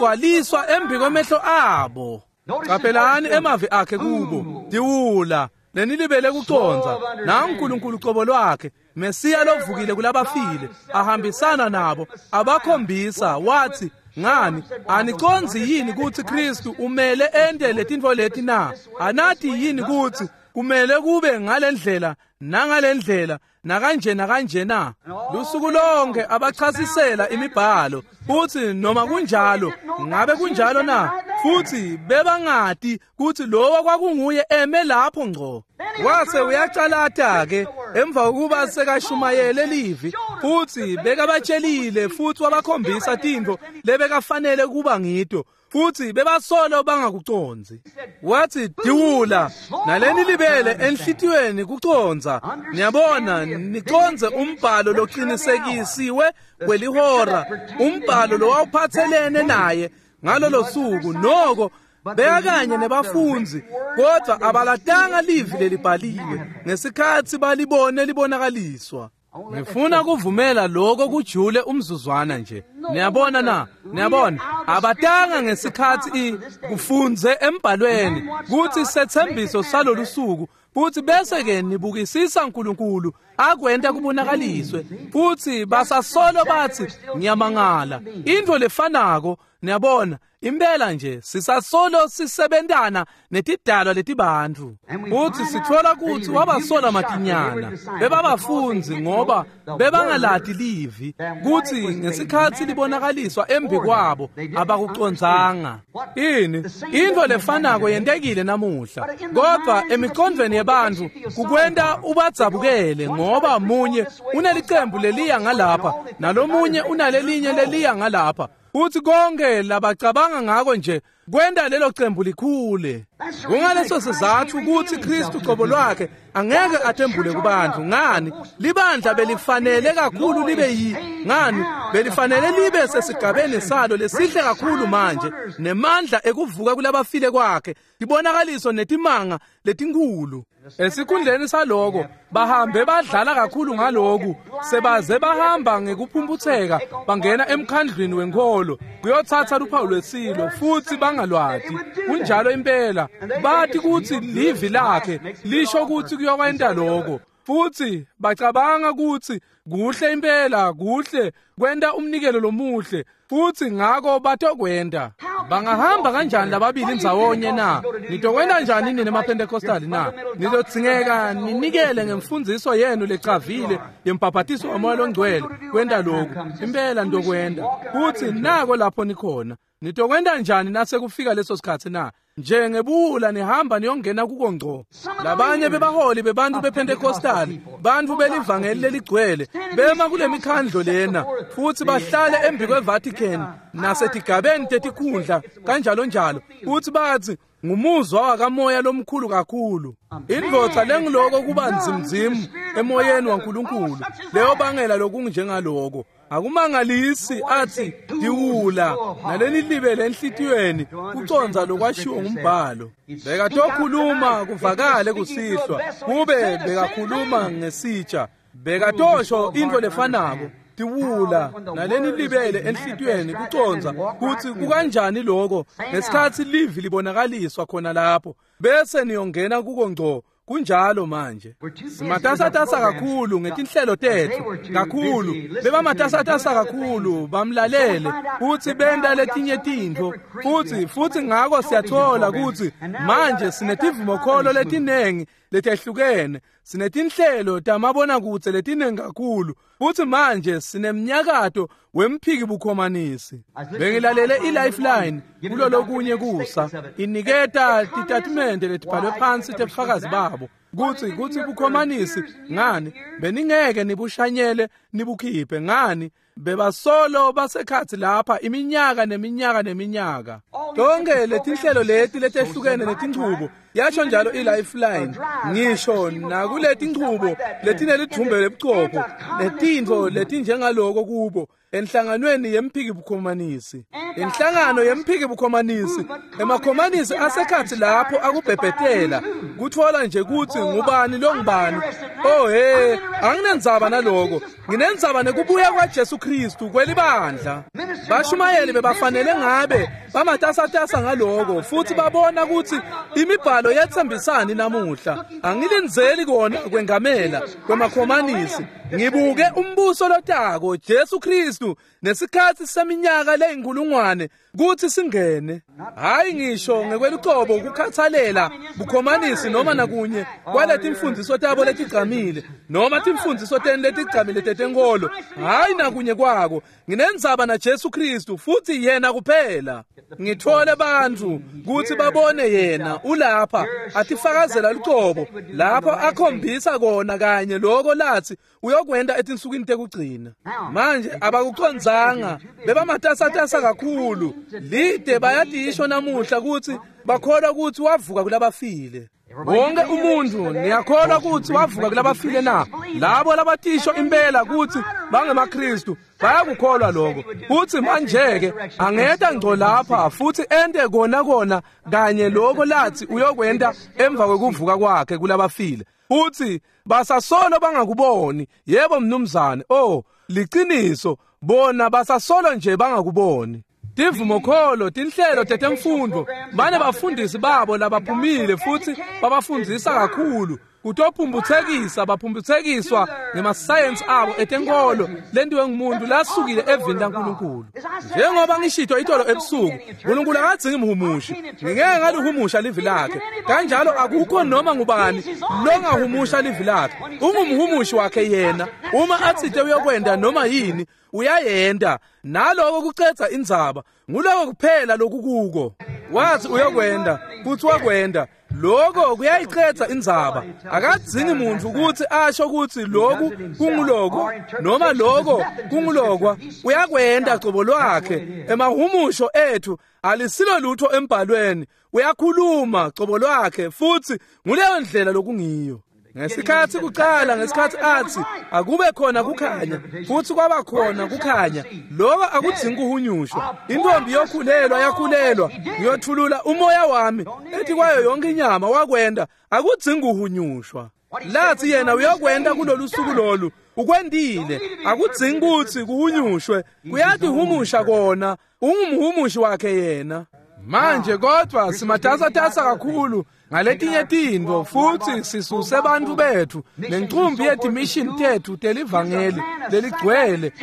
lowawugcwaliswa embi kwemehlo abo qaphelani emavi akhe kubo diwula lenilibele kuconza naNkulunkulu uqobo lwakhe Mesiya lovukile kulabafile ahambisana nabo abakhombisa wathi ngani aniconzi yini ukuthi Kristu umele ende letintfo leti na anathi yini ukuthi kumele kube ngalendlela nangalendlela nakanjena lusuku lonke abachasisela imibhalo futhi noma kunjalo ngabe kunjalo na futhi bebangati ukuthi lowo kwakunguye eme lapho ngco wase uyacalata ke emva kokuba sekashumayele livi futhi bekabatshelile futhi wabakhombisa tintfo lebekafanele kuba ngito futhi bebasolo bangakuconzi wathi diwula naleni libele enhlitiyweni kuconza niyabona niconze umbhalo loqinisekisiwe kwelihora umbhalo lo wawuphathelene naye ngalolo suku noko beyakanye nebafunzi kodwa abalatanga livi lelibhaliwe ngesikhathi balibone libonakaliswa ngifuna kuvumela lokho kujule umzuzwana nje niyabona abatanga ngesikhathi kufunze embhalweni kuthi sethembiso salolu suku futhi bese ke nibukisisa uNkulunkulu akwenta kubonakaliswe futhi basasolo bathi ngiyamangala into lefanako niyabona impela nje sisasolo sisebentana netidalwa letibantu futhi sithola ukuthi wabasola matinyana bebabafunzi ngoba bebangalati livi kuthi ngesikhathi libonakaliswa embi kwabo abakuconzanga into lefanako yentekile namuhla kodwa emikhonveni yebantu kukwenta ubadzabukele ngoba munye unelicembu leliya ngalapha nalomunye unalelinye leliya ngalapha uthi konke labacabanga ngako nje kwenda lelo cembu likhule kungaleso sizathu ukuthi Kristu uqobo lwakhe angeke athembule kubantu ngani libandla belifanele kakhulu libe ngani belifanele libe sesigabeni salo lesihle kakhulu manje nemandla ekuvuka kulabafile kwakhe libonakaliso netimanga letinkulu esikhundleni saloko bahambe badlala kakhulu ngaloku sebaze bahamba ngekuphumputheka bangena emkhandlwini wenkolo kuyothatha uphawu lwesilo futhi bangalwati kunjalo impela bathi ukuthi livi lakhe lisho ukuthi kuyokwenta lokho futhi bacabanga ukuthi kuhle impela kuhle kwenta umnikelo lomuhle futhi ngako batokwenda bangahamba kanjani lababili ndzawonye na nitokwenda njani nini nemaPentecostal na nizodzingeka ninikele ngemfundiso yenu lecavile yempapatiso wamoya longcwele kwenda lokhu impela nitokwenda futhi nako lapho nikhona nitokwenda njani nasekufika leso sikhathi na njengebula nihamba niyongena kukongco labanye bebaholi bebantu bePentecostal bantu belivangeli leligcwele bema kule mikhandlo lena futhi bahlale embi kweVatican nasetigabeni tetikhundla kanjalo njalo futhi bathi ngumuzwa wakamoya lomkhulu kakhulu indvodza lengiloko kuba nzimzimu emoyeni waNkulunkulu leyo bangela lokunjengaloko akumangalisi athi diwula naleni libele enhlitiyweni kuconza lokwashiwo ngumbhalo bekatokhuluma kuvakale kusihlwa kube bekakhuluma ngesitsha bekatosho into lefanako diwula naleni libele enhlitiyweni kuconza kuthi kukanjani lokho ngesikhathi livi libonakaliswa khona lapho bese niyongena kukongco kunjalo manje simatasatasa kakhulu ngetinhlelo tethu kakhulu bebamatasatasa kakhulu bamlalele futhi benda letinye tintfo futhi ngako siyathola ukuthi manje sinetivumokholo letinengi letehlukene sinetinhlelo tamabona kutse letinengi kakhulu futhi manje sinemnyakato wemphiki bukhomanisi bengilalele iLifeline kulo lokunye kusa iniketa titatimende letibhalwe phansi tebufakazi babo kuthi bukhomanisi ngani beningeke nibushanyele nibukhiphe ngani bebasolo basekhathi lapha iminyaka neminyaka tonke letinhlelo leti letehlukene netinchubo yasho njalo iLifeline ngisho nakuleti nchubo letinelithumbe lebuchopho netintfo letinjengaloko kubo enhlanganweni yemphiki bukhomanisi inhlangano yemphiki bukhomanisi emakhomanisi asekhathi lapho akubhebhetela kuthola nje kuthi ngubani longubani anginendzaba naloko nginendzaba nekubuya kwaJesu Kristu kwelibandla. Bashumayeli bebafanele ngabe bamatasatasa ngaloko futhi babona ukuthi imibhalo yethembisani namuhla. Angilinzeli kona kwengamela kwemakhomanisi. Ngibuke umbuso lotako Jesu Kristu nesikhathi seminyaka leyinkulungwane kuthi singene. Hayi ngisho ngekweluqobo ukukhathalela bukhomanisi noma nakunye kwaleti imfundiso tabo letigcamile noma timfundiso teni letigcamile tetenkolo. Hayi nakunye kwako. Nginenzaba na Jesu Kristu futhi yena kuphela. Ngithole bantu ukuthi babone yena ulapha atifakazela luqobo lapho akhombisa kona kanye lokho lathi uyokwenda etinsukwini tekugcina. Manje abakucondzanga bebamatasatasa kakhulu lide bayadisho namuhla ukuthi bakholwa ukuthi wavuka kulabafile. Wonke umuntu ngiyakholwa ukuthi wavuka kulabafile na. Labo labatisho impela ukuthi bangemaKristu bayakukholwa lokho. Uthi manje-ke angeda ngco lapha futhi ende kona kanye lokho lathi uyokwenda emva kwekuvuka kwakhe kulabafile. Uthi basasolo bangakuboni. Yebo mnumzane, liqiniso, bona basasolo nje bangakuboni. Tivumokholo, tinhlelo tetemfundo, bane bafundisi babo labaphumile futhi babafundisa kakhulu. Kutopumbuthekisa bapumbuthekiswa ngemasayensi abo etenkolo lendiwe ngumuntu lasukile evini laNkulunkulu. Njengoba ngishito itolo ebusuku, uNkulunkulu akadzingi mhumushi. Ngeke ngaluhumusha livi lakhe. Kanjalo akukho noma ngubani longahumusha livi lakhe. Ungumhumushi wakhe yena. Uma athite uyokwenda noma yini, uyayenda. Naloko kucedza indzaba. Nguloko kuphela lokukuko. Wathi uyokwenda, futhi wakwenda. Lokho kuyayiqedza indzaba. Akadzingi muntu ukuthi asho ukuthi lokhu kunguloko noma lokho kungulokwa. Uyakwenda qobo lwakhe. Emahumusho ethu alisilo lutho embhalweni. Uyakhuluma qobo lwakhe futhi nguleyo ndlela lokungiyo. Ngesikhathi kuqala ngesikhathi athi akube khona kukhanya futhi kwaba khona kukhanya. Lokho akudzingi uhunyushwa. Intombi yokhulelwa yakhulelwa ngiyothulula umoya wami ethi kwayo yonke inyama wakwenda akudzingi uhunyushwa. Lathi yena uyokwenda kulolu suku lolu ukwendile akudzingi ukuthi kuhunyushwe. Kuyathi humusha kona ungumhumushi wakhe yena. Manje kodwa simatasatasa kakhulu ngaletinye tintfo futhi sisuse abantu bethu nencumbi yedimission tethu telivangeli leligcwele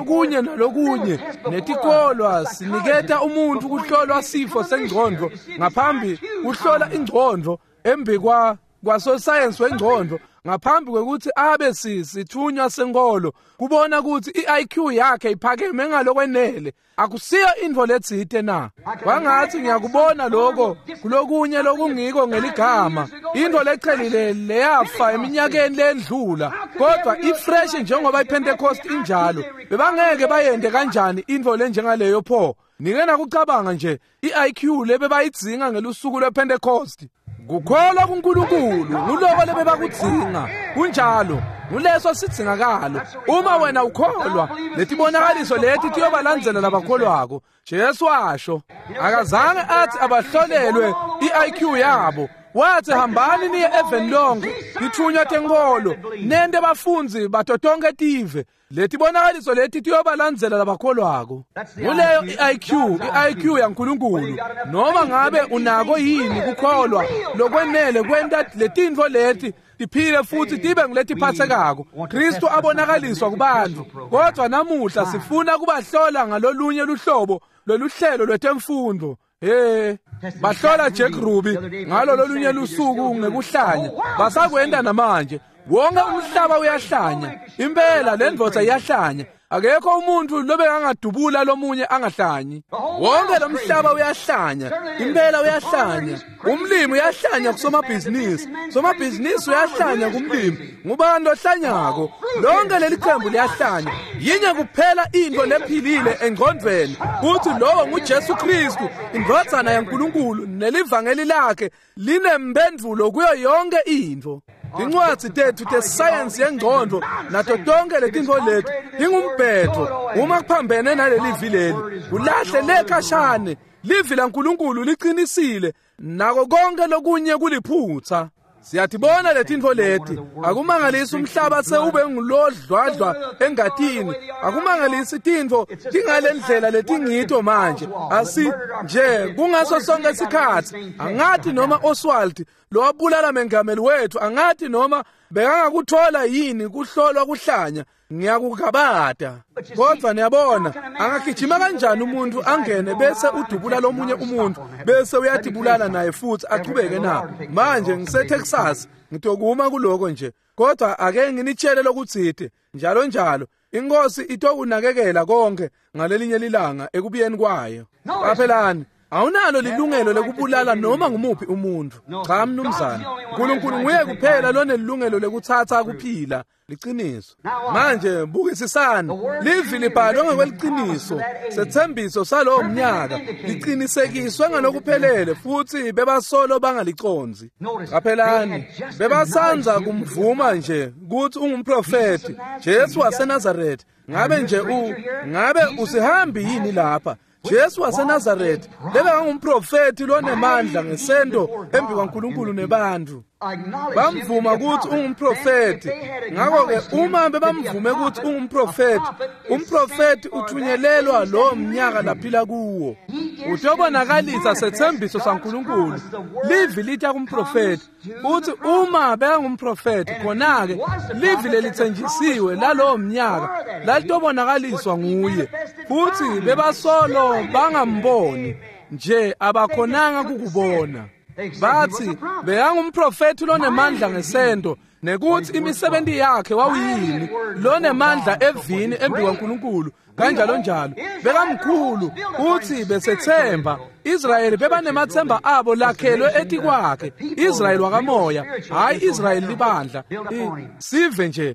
nalokunye netikolwa siniketa umuntu kuhlolwa sifo sengqondo ngaphambi kuhlola ingqondo embi kwasosayensi wengqondo ngaphambi kwekuthi abe sithunywa senkolo kubona ukuthi iIQ yakhe iphakeme ngalokwenele. Akusiyo intfo letsite na. Wangathi ngiyakubona lokho kulokunye lokungiko ngeligama. Intfo lechelile leyafa eminyakeni ledlula kodwa ifresh njengoba iPentecost injalo. Bebangeke bayende kanjani intfo lenjengaleyo pho. Nike nakucabanga nje iIQ lebebayidzinga ngelusuku lwePentecost. Kukholwa kuNkulunkulu nguloko lebebakudzinga. Kunjalo nguleso sidzingakalo. Uma wena ukholwa letibonakaliso leti tiyobalandzela labakholwako. Jesu washo akazange athi abahlolelwe iIQ yabo. Wathi hambani niye eveni lonke lithunywa tenkolo nende bafundzi batotonke tive. Letibonakaliso leti tiyobalandzela labakholwako. Nguleyo iIQ yaNkulunkulu. Noma ngabe unako yini kukholwa lokwenele kwenta letintfo leti tiphile futhi tibe nguletiphatsekako. Kristu abonakaliswa kubantu. Kodwa namuhla sifuna kubahlola ngalolunye luhlobo loluhlelo lwetemfundo. Bahlola Jack Ruby ngalo lolunye lusuku ngekuhlanya. Basakwenda namanje. Wonke umhlaba uyahlanya. Impela lendvodza iyahlanya. Akekho umuntu lobe angadubula lomunye angahlanyi. Wonke lomhlaba uyahlanya. Impela uyahlanya. Umlimi uyahlanya kusomabhizinisi. Somabhizinisi uyahlanya kumlimi. Ngubani lohlanyako? Lonke leli qembu liyahlanya. Yinye kuphela into lephilile engqondweni. Kuthi lowo nguJesu Kristu, indvodzana yaNkulunkulu nelivangeli lakhe linempendulo kuyo yonke into. Incwadzi tethu tesayensi yengqondo nato tonke letintfo lethu ingumbhedo. Uma kuphambene naleli vileli ulahle lekhashane. Livi laNkulunkulu liqinisile nako konke lokunye kuliphutsa. Siyatibona letintfo leti. Akumangalisi umhlaba sewube ngulodlwadlwa engathini. Akumangalisi tintfo tingalendlela letingito manje. Asi nje kungaso sonke isikhathi. Angathi noma Oswald lo wabulala mengameli wethu angathi noma bekangakuthola yini kuhlolwa kuhlanya. Ngiyakugabada. Kodwa niyabona angagijima kanjani umuntu angene bese udubula lomunye umuntu bese uyadibulala naye futhi aqhubeke nawo. Manje ngiseTexas ngitokuma kuloko nje. Kodwa ake nginitshele lokuthi njalo njalo inkosi itokunakekela konke ngalelinye ilanga ekubiyeni kwayo. Qaphelani. Awunalo lilungelo lekubulala noma ngumuphi umuntu. Cha mnumzane. uNkulunkulu nguye kuphela lonelungelo lekuthatha akuphila. Liqiniso. Manje bukisisana. Livi libhalwe ngokweqiniso. Sethembiso salowo mnyaka liqinisekiswe ngalokuphelele futhi bebasolo bangaliconzi. Qaphelani. Bebasanza kumvuma nje ukuthi ungumprofeti Jesu waseNazaretha. Ngabe usihambi yini lapha? Jesu waseNazaretha bebengumprofeti lonemandla ngesendo embi kwaNkulunkulu nebantu. Bamvuma ukuthi ungumprofeti. Ngakho ke uma bebamvume ukuthi ungumprofeti, umprofeti uthunyelelwa lo mnyaka laphila kuwo. Utobonakalisa sethembiso saNkulunkulu. Livi litya kumprofeti. Uthi uma bengumprofeti khona ke livi lelithenjisiwe lalo mnyaka latobonakaliswa nguye. Futhi bebasolo bangamboni nje abakhonanga kukubona. Bathi beyangumprofeti lonemandla ngesendo nekuthi imisebenzi yakhe wawuyini lonemandla evini embi kwaNkulunkulu kanjalo njalo bekamkhulu uthi besethemba Israyeli bebanemathemba abo lakhelwe etikwakhe Israyeli wakamoya hayi Israyeli libandla sive nje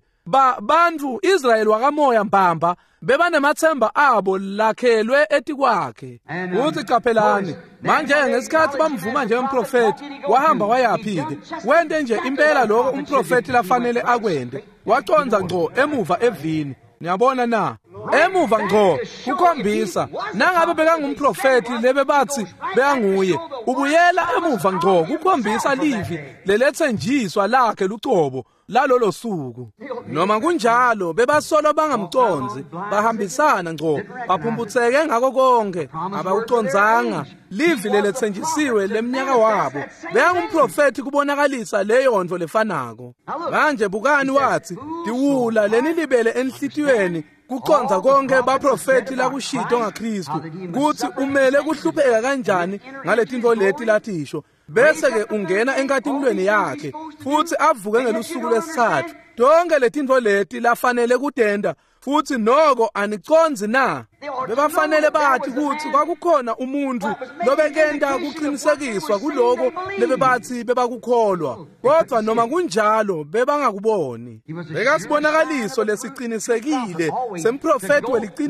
bantu Israyeli wakamoya mbamba bebanemathemba abo lakhelwe etikwakhe. Uthi qaphelani manje ngesikhathi bamvuma njengomprofeti wahamba wayaphike wente nje impela lokho umprofeti lafanele akwende waconza ngco emuva evini. Niyabona na emuva ngco kukhombisa nangabe bekangumprofeti lebe bathi beyanguye ubuyela emuva ngco kukhombisa livi lelethenjiswa lakhe lucobo lalolo suku. Noma kunjalo bebasolo bangamconzi bahambisana ngco baphumbutheke ngako konke abawuconzanga livi lelethenjisiwe lemnyaka wabo beyangumprofeti kubonakalisa leyondlo lefanako. Manje bukani wathi diwula lenilibele enhlitiyweni kuconza konke baprofeti lakushito ngaKristu kuthi umele kuhlupheka kanjani ngaletinto leti lathisho bese ke ungena enkathimlweni yakhe futhi avuke ngelusuku lesithathu. Donke letinto leti lafanele kutenda futhi noko aniconzi na. Bebafanele bathi ukuthi kwakukhona umuntu lobekenda kuqinisekiswa kuloko lebebathi bebakukholwa. Kodwa noma kunjalo bebangakuboni. Bekasibonakaliso lesiqinisekile semprofeti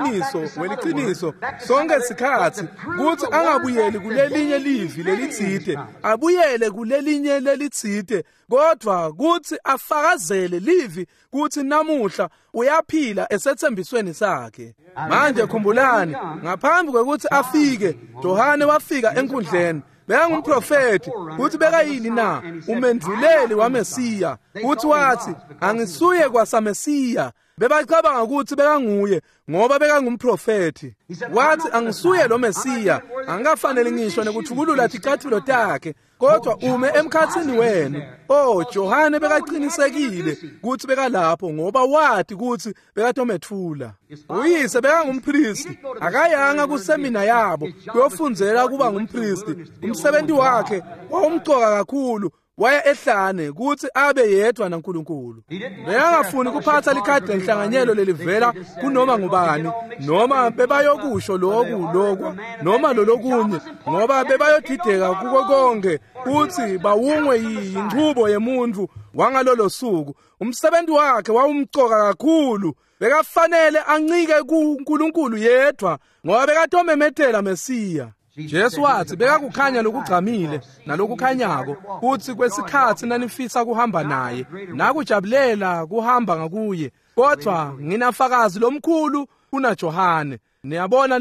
weliqiniso sonke isikhathi ukuthi angabuyeli kulelinye livi lelitsite abuyele kulelinye lelitsite kodwa kuthi afakazele livi kuthi namuhla uyaphila esethembisweni sakhe. Manje khumbulani ngaphambi kokuthi afike Johane wafika enkundleni bekangumprofeti uthi bekayini na umendluleli waMesiya uthi wathi angisuye kwasaMesiya bebacabanga ukuthi bekanguye ngoba bekangumprofeti. Wathi angisuye lo Mesiya angafanele ngisho nekuthulula ticathulo takhe kodwa ume emkhathini wenu. Johane bekaqinisekile ukuthi bekalapho ngoba wathi ukuthi bekatomethula. Uyise bekangumpristi akayanga kusemina yabo kuyofundzela kuba ngumpristi. Umsebenzi wakhe wawumcoka kakhulu waya ehlane ukuthi abe yedwa naNkulunkulu. Beyangafuni kuphatha likhadi lenhlanganyelo lelivela kunoma ngubani noma bebayokusho lokhu noma lolokunye ngoba bebayodideka kuko konke uthi bawungwe yinqubo yemuntu wangalolo suku. Umsebenzi wakhe wawumcoka kakhulu bekafanele ancike kuNkulunkulu yedwa ngoba bekatomemethela Mesiya. Jesu wathi bekakukhanya lokugcamile nalokukhanyako uthi kwesikhathi nanifisa kuhamba naye nakujabulela kuhamba ngakuye kodwa nginafakazi lomkhulu kuna Johane. Niyabona na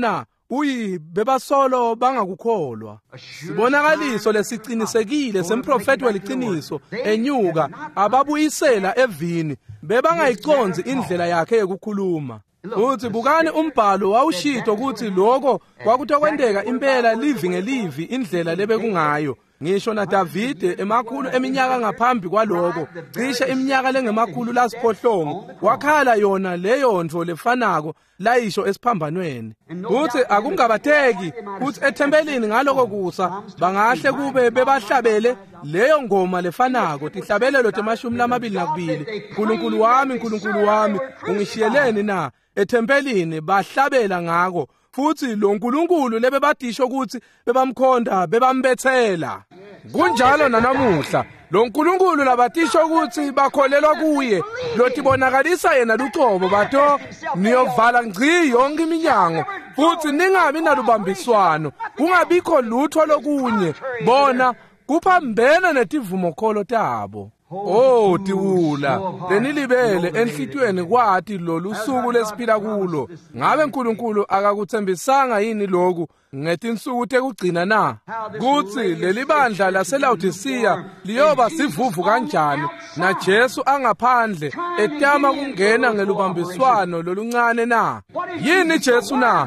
bebasolo bangakukholwa. Sibonakaliso lesiqinisekile semprofeti weliciniso enyuka ababuyisela evini bebangayiconzi indlela yakhe yokukhuluma. Uthi bukani umbhalo wawushito ukuthi lokho kwakutokwendeka impela livi ngelivi indlela lebekungayo. Ngisho na Davide emakhulu eminyaka ngaphambi kwaloko, cishe iminyaka lengemakhulu lasiphohlongo, wakhala yona leyo ndvo lefanako layisho esiphambanweni. Uthi akungabateki ukuthi ethempelini ngaloko kusa bangahle kube bebahlabele leyo ngoma lefanako tihlabelelo temashumi lamabili nakubili. Nkulunkulu wami, ungishiyeleni na? Ethempelini bahlabela ngako. Futhi lo nkulunkulu lebebadisho ukuthi bebamkhonda bebambethela. Kunjalo nanamuhla lo nkulunkulu labadisho ukuthi bakholelwa kuye lotibonakalisa yena lucobo bato niyovala ngci yonke iminyango futhi ningabi nalubambiswano kungabikho lutho lokunye bona kuphambene netivumokholo tabo. Oh tiwula lenilibele enhlitweni kwathi lolu suku lesiphila kulo. Ngabe uNkulunkulu akakuthembisanga yini lokhu ngetinsuku tekugcina na? Kuthi leli bandla laseLaodicea liyoba sivuvu kanjani na Jesu angaphandle etama kungena ngelubambiswano loluncane na? Yini Jesu na?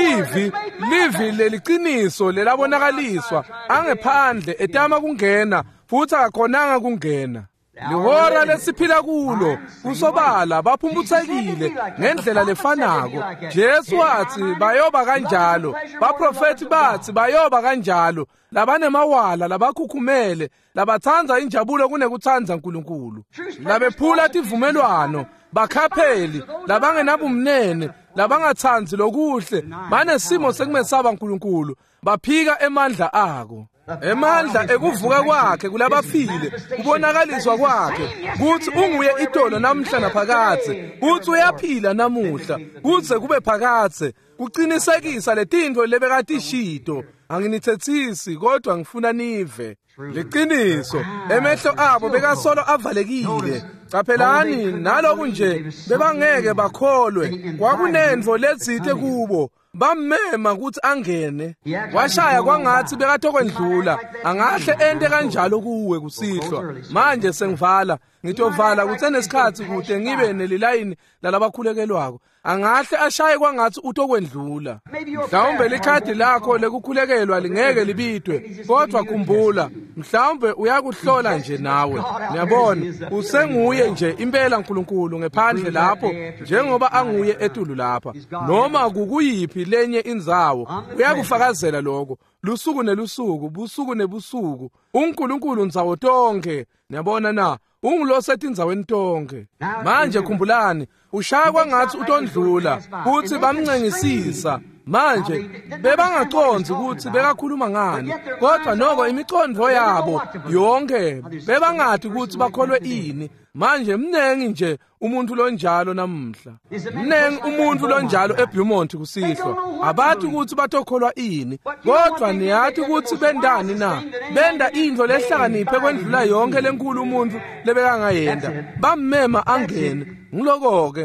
Livi leliciniso lelabonakaliswa angephandle etama kungena futhi akakhonanga kungena. Lihora lesiphila kulo kusobala baphumbutsekile ngendlela lefanako. Jesu wathi bayoba kanjalo, baprofeti bathi bayoba kanjalo, labanemawala labakhukhumele, labathanza injabulo kunekuthanza uNkulunkulu, labephula tivumelwano, bakhapheli, labangenabumnene, labangathanzi lokuhle, banesimo sekumesaba uNkulunkulu, baphika emandla ako. Emandla ekuvuka kwakhe kulabafile kubonakaliswa kwakhe kuthi unguye itolo namhla naphakathe kuthi uyaphila namuhla kuze kube phakathe kuqinisekisa letintfo lebekatishito. Anginithethisi kodwa ngifuna nive leqiniso. Emehlo abo bekasolo avalekile. Caphelani naloku nje bebangeke bakholwe. Kwakunendvo lezithe kubo bamema ukuthi angene. Washaya kwangathi bekatokwendlula. Angahle ente kanjalo kuwe kusihlwa. Manje sengivala. Ngitovala kuthe nesikhathi kude ngibe nelilayini lalabakhulekelwako. Angahle ashaye kwangathi utokwendlula. Mhlawumbe likhadi lakho lekukhulekelwa lingeke libitwe. Kodwa khumbula, mhlawumbe uyakuhlola nje nawe. Niyabona, usenguye nje impela uNkulunkulu ngephandle lapho njengoba anguye etulu lapha. Noma kukuyiphi lenye indzawo uyakufakazela lokho. Lusuku nelusuku, busuku nebusuku. uNkulunkulu nzawo tonke. Niyabona na? Ungulosethi indzaweni tonke. Manje khumbulani, ushaya kwangathi utondlula futhi bamncengisisa. Manje bebangaconzi ukuthi bekakhuluma ngani, kodwa noko imicondo yabo yonke bebangathi ukuthi bakholwe ini. Manje mnengi nje umuntu lonjalo namuhla. Mnengi umuntu lonjalo eBeaumont kusihlwa. Abathi ukuthi batokholwa ini, kodwa niyathi ukuthi bendani na? Benda indlo lehlakaniphe kwendlula yonke lenkulu umuntu lebekangayenda. Bammema angene. Ngiloko-ke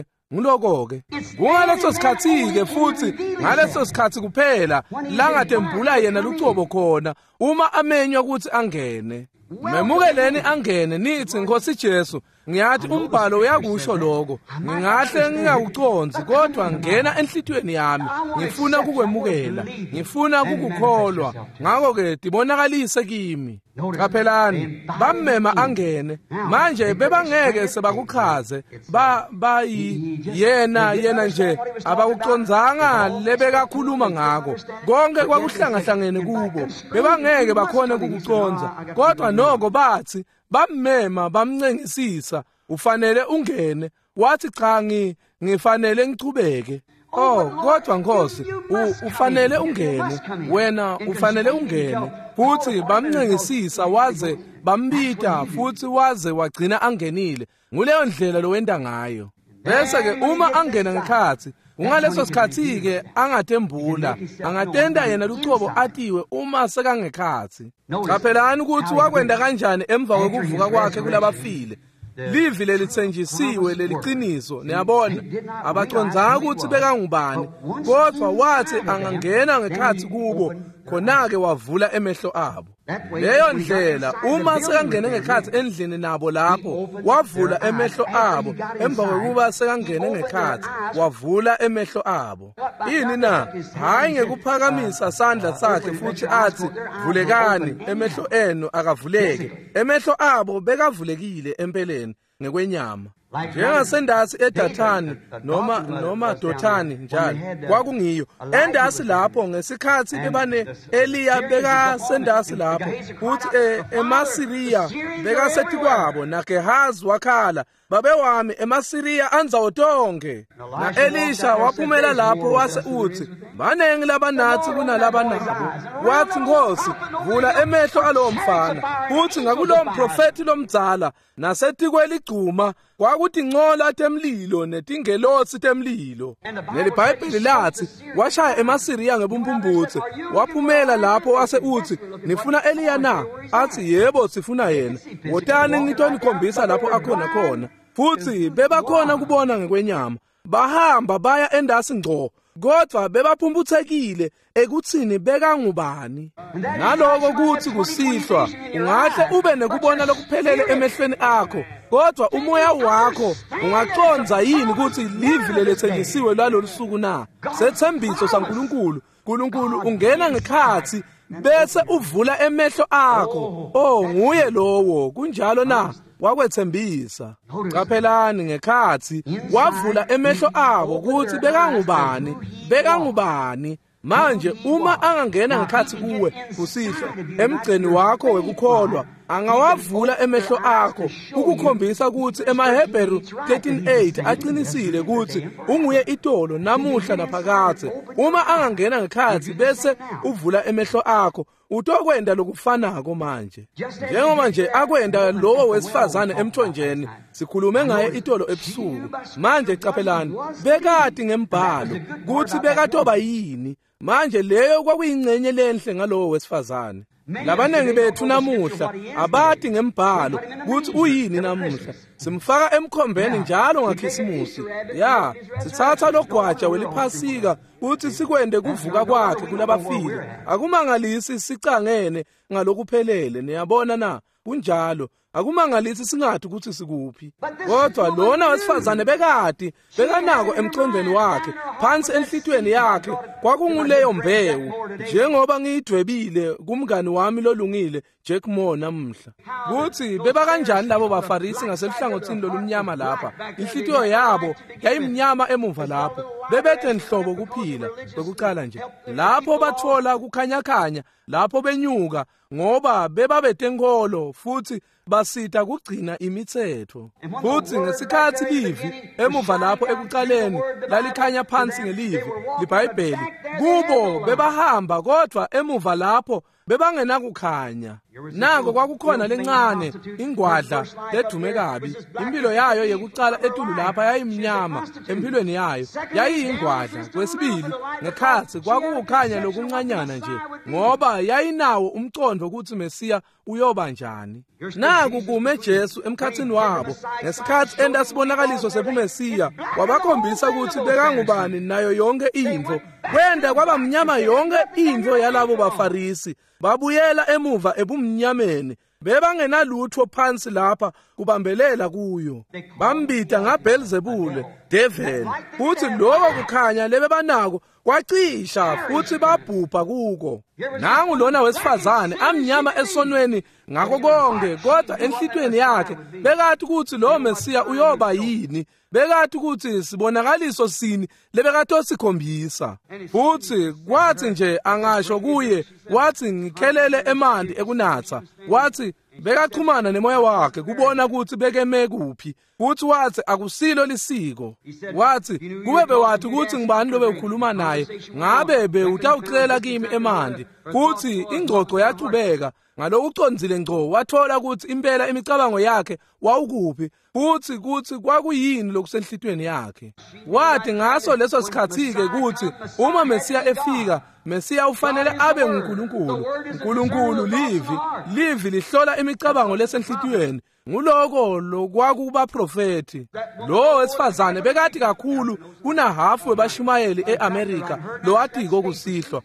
kungaleso sikhathi-ke futhi ngaleso sikhathi kuphela langatembula yena lucobo khona uma amenywa ukuthi angene. Memukeleni angene nithi Nkosi Jesu, ngiyathi umbhalo uyakusho lokho. Ngingahle ngingakuconzi kodwa ngena enhlitweni yami. Ngifuna kukwemukela, ngifuna kukukholwa. Ngakho-ke dibonakalise kimi. Caphelani, bammema angene. Manje bebangeke sebakuchaze yena nje abakuconzanga lebekakhuluma ngako. Konke kwakuhlangahlangene kubo. Bebangeke bakhone kukuconza. Kodwa noko bathi bammema bamncengisisa, ufanele ungene. Wathi cha ngifanele ngichubeke. Kodwa Nkosi, ufanele ungene. Wena ufanele ungene. Futhi bamncengisisa waze bambita futhi waze wagcina angenile. Nguleyo ndlela lo wenda ngayo. Bese-ke uma angena ngekhathi, ungaleso sikhathi-ke angatembula, angatenda yena lucobo atiwe uma sekangekhathi. Caphelani ukuthi wakwenda kanjani emva kokuvuka kwakhe kulabafile. livi lelithenjisiwe leliqiniso niyabona abacondzanga ukuthi bekangubani kodwa wathi angangena ngekhathi kubo khona-ke wavula emehlo abo leyo ndlela uma sekangene ngekhathi endlini nabo lapho wavula emehlo abo emva kokuba sekangene ngekhathi wavula emehlo abo ini na hayi ngekuphakamisa sandla sakhe futhi athi vulekani emehlo enu akavuleke emehlo abo bekavulekile empeleni ngekwenyama njengasendasi eDathani noma Dothani njalo kwakungiyo endasi lapho ngesikhathi bebane Eliya bekasendasi lapho futhi eMasiriya bekasethi kwabo naGehazi wakhala babewami eMasiriya anzawotonke na Elisha waphumela lapho wase uthi banengi labanathi kunalaba nabo wathi Nkosi vula emehlo alowo mfana futhi ngakulowo mprofeti lomdzala nasethi kweligcuma kwakuthi ngcola temlilo netingelosi temlilo lelibhayibheli lathi washaya eMasiriya ngebumpumputhe waphumela lapho wase uthi nifuna Eliya na athi yebo sifuna yena wotani ngitonikhombisa lapho akhona khona futhi bebakhona kubona ngekwenyama bahamba baya endasi ngco kodwa bebaphumputhekile ekuthini bekangubani naloko kuthi kusihlwa ungahle ube nekubona lokuphelele emehlweni akho kodwa umoya wakho ungaconza yini ukuthi livi lelethengisiwe lalolusuku na sethembiso saNkulunkulu uNkulunkulu ungena ngekhathi bese uvula emehlo akho nguye lowo kunjalo na wakwethembisa qaphelani ngekhathi wavula emehlo abo ukuthi bekangubani manje uma angangena ngekhathi kuwe kusihlwa emgceni wakho wekukholwa angawavula emehlo akho ukukhombisa ukuthi eMahebheru 13:8 aqinisile ukuthi unguye itolo namuhla naphakade uma angangena ngekhathi bese uvula emehlo akho utokwenda lokufanako manje njengoba nje akwenda lowo wesifazane emthonjeni sikhulume ngaye itolo ebusuku manje qaphelani bekati ngembhalo ukuthi bekatoba yini manje leyo kwakuyingcenye lenhle ngalowo wesifazane labanengi bethu namuhla abadi ngembhalo ukuthi uyini namuhla simfaka emkhombeni njalo ngaKhisimusi sithatha logwaja weliphasika uthi sikwende kuvuka kwakhe kulabafile akumangalisi sicangene ngalokuphelele niyabona na kunjalo akumangalisi singathi ukuthi sikuphi kodwa lona wesifazane bekanako emcondweni wakhe phansi enhlitweni yakhe kwakunguleyo mbewu njengoba ngiyidwebile kumngani wami lolungile Jack Moore namhla kuthi beba kanjani labo baFarisi ngaselihlangothini lolumnyama lapha inhlitiyo yabo yayimnyama emuva lapho bebethe nhlobo kuphila bekucala nje lapho bathola kukhanya lapho benyuka ngoba bebabetenkolo futhi basita kugcina imithetho futhi ngesikhathi livi emuva lapho ekuqaleni lalikhanya phansi ngelivi liBhayibheli kubo bebahamba kodwa emuva lapho bebangenakukhanya nako kwakukhona lencane ingwadla ledume kabi impilo yayo yekucala etulu lapha yayimnyama empilweni yayo yayiyingwadla kwesibili ngekhathi kwakukhanya lokuncanyana nje ngoba yayinawo umcondo ukuthi Mesiya uyoba njani naku kume Jesu emkhathini wabo ngesikhathi endasibonakaliso sebuMesiya wabakhombisa ukuthi bekangubani nayo yonke into kwenda kwaba mnyama yonke into yalabo baFarisi babuyela emuva ebumnyameni bebangenalutho phansi lapha kubambelela kuyo bambita ngaBelzebule devil futhi lokho kukhanya lebebanako kwacisha futhi babhubha kuko nangu lona wesifazane amnyama esonweni ngakho konke kodwa enhlitweni yakhe bekathi ukuthi lo Mesiya uyoba yini bekathi ukuthi sibonakaliso sini lebekathi sikhombisa futhi kwathi nje angasho kuye wathi ngikhelele emanti ekunatha wathi bekachumana nemoya wakhe kubona ukuthi bekeme kuphi futhi wathi akusilo lisiko wathi kube bewathi ukuthi ngibani lobe ukhuluma naye ngabe bewutawucela kimi emanti futhi ingcoco yachubeka ngalokucondzile ngco wathola ukuthi impela imicabango yakhe wawukuphi futhi kuthi kwakuyini lokusenhlitweni yakhe wathi ngaso leso sikhathi-ke ukuthi uma Mesiya efika Mesiya ufanele abe nguNkulunkulu livi lihlola imicabango lesenhlitweni nguloko lokwakuba prophethi. Lo wesifazane bekathi kakhulu kunahafu webashumayeli eAmerika lo atiko kusihlwa.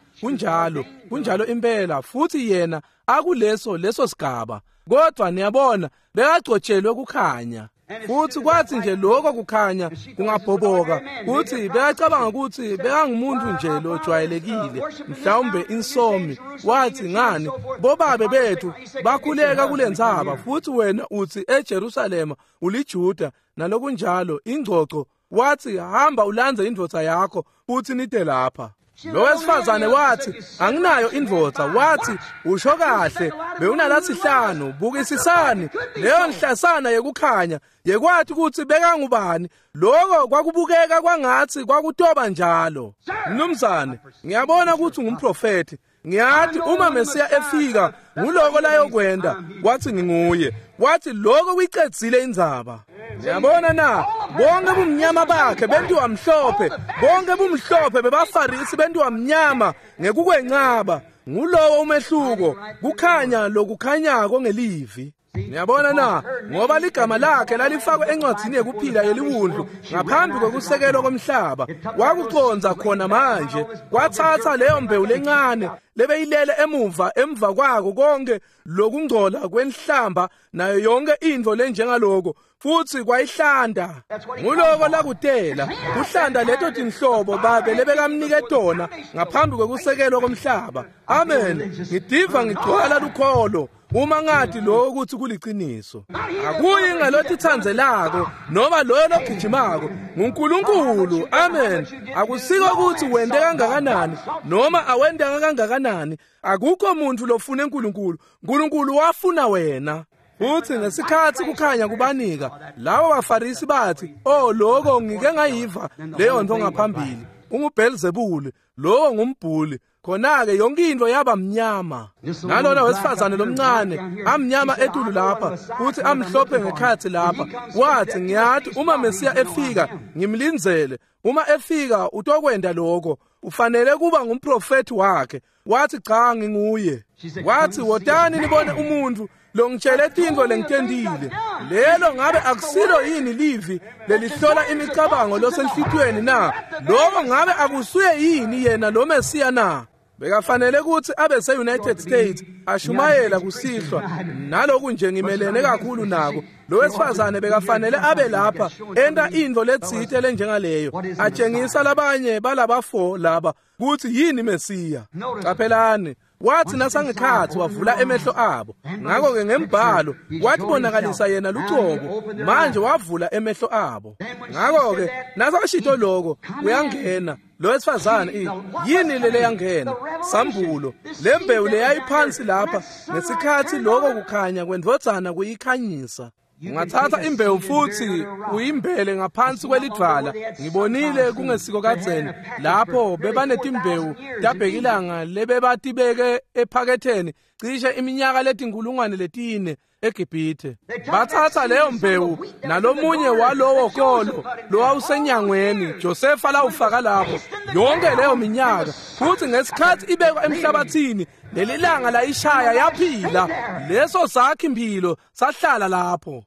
Kunjalo impela futhi yena akuleso sigaba. Kodwa niyabona bekagcotshelwe kukhanya. Futhi kwathi nje lokho kukhanya kungabhoboka kuthi bekacabanga ukuthi bekangumuntu nje lojwayelekile mhlawumbe insomi. Wathi ngani bobabe bethu bakhuleka kulendzaba futhi wena uthi eJerusalema uliJuda nalokunjalo ingcoco. Wathi hamba ulandze indvodza yakho futhi nide lapha. Lo wesifazane wathi anginayo indvodza. Wathi usho kahle bewunalathi 5 bukisisani leyo nhlasana yekukhanya yekwathi ukuthi bekangubani. Lokho kwakubukeka kwangathi kwakutoba njalo. Mnumzane ngiyabona ukuthi ngumprofeti. Ngiyathi uma Mesiya efika nguloko layo kwenda wathi nginguye. Wathi lokho kuyicedzile indzaba. Ngiyabona na bonke bumnyama bakhe bendiwa mhlophe. Bonke bumhlophe bebaFarisi bendiwa mnyama ngekukwencaba. Ngulowo umehluko kukhanya lokukhanyako ngelivi. Ngiyabona na ngoba ligama lakhe lalifakwe encwadini yekuphila yeliwundlu ngaphambi kokusekelwa komhlaba. Wakuconza khona manje kwathatha leyo mbewu lencane lebeyilele emva kwako konke lokungcola kwenhlamba nayo yonke indvo lenjengaloko futhi kwayihlanda. Nguloko lakudela kuhlanda leto tinhlobo babe lebekamnike tona ngaphambi kokusekelwa komhlaba. Amen. Ngidiva ngigcwala lukholo uma ngathi lo ukuthi kuliciniso. Akuyi ngalothi thandzelako noma lo logijimako nguNkulunkulu. Amen. Akusiko ukuthi wende kangakanani noma awende kangakanani. Akukho umuntu lofuna uNkulunkulu. uNkulunkulu wafuna wena. Futhi ngesikhathi kukhanya kubanika labo baFarisi bathi loko ngike ngayiva leyo nto ngaphambili. UBelzebuli lo ngumbhuli. Khona-ke yonke into yaba mnyama. Nalona wesifazane lomncane amnyama etulu lapha futhi amhlophe ngekhathi lapha. Wathi ngiyathi uma Mesiya efika ngimlinzele. Uma efika utokwenda lokho ufanele kuba ngumprofeti wakhe. Wathi cha nginguye. Wathi wotani nibone umuntu lo ngitshele tingo lengitendile. Lelo ngabe akusilo yini livi lelihlola imicabango losenhlitweni na? Lokho ngabe akusuye yini yena lo Mesiya na? Bekafanele ukuthi abe se-United States ashumayela kusihlwa. Naloku nje ngimelene kakhulu nako. Lo wesifazane bekafanele abe lapha enta indvo letsite lenjengaleyo. Atshengisa labanye balabafo laba ukuthi yini Mesiya. Qaphelani. Wathi nasangekhathi wavula emehlo abo. Ngakho-ke ngembhalo wathi bonakalisa yena lucobo. Manje wavula emehlo abo. Ngakho-ke nasashito lokho uyangena. Lo wesifazane yini lele yangena? Sambulo. Le mbewu leyayiphansi lapha ngesikhathi lokho kukhanya kwendvodzana kuyikhanyisa. Ungathatha imbewu futhi uyimbele ngaphansi kwelidvala. Ngibonile kungesiko kadzeni lapho bebanetimbewu tabhekilanga lebebatibeke ephaketheni cishe iminyaka letinkulungwane letine eGibhithe. Bathatha leyo mbewu nalomunye walowo kolo lowawusenyangweni Josefa lawufaka lapho yonke leyo minyaka futhi ngesikhathi ibekwa emhlabathini lelilanga layishaya yaphila. Leso sakhe impilo sahlala lapho.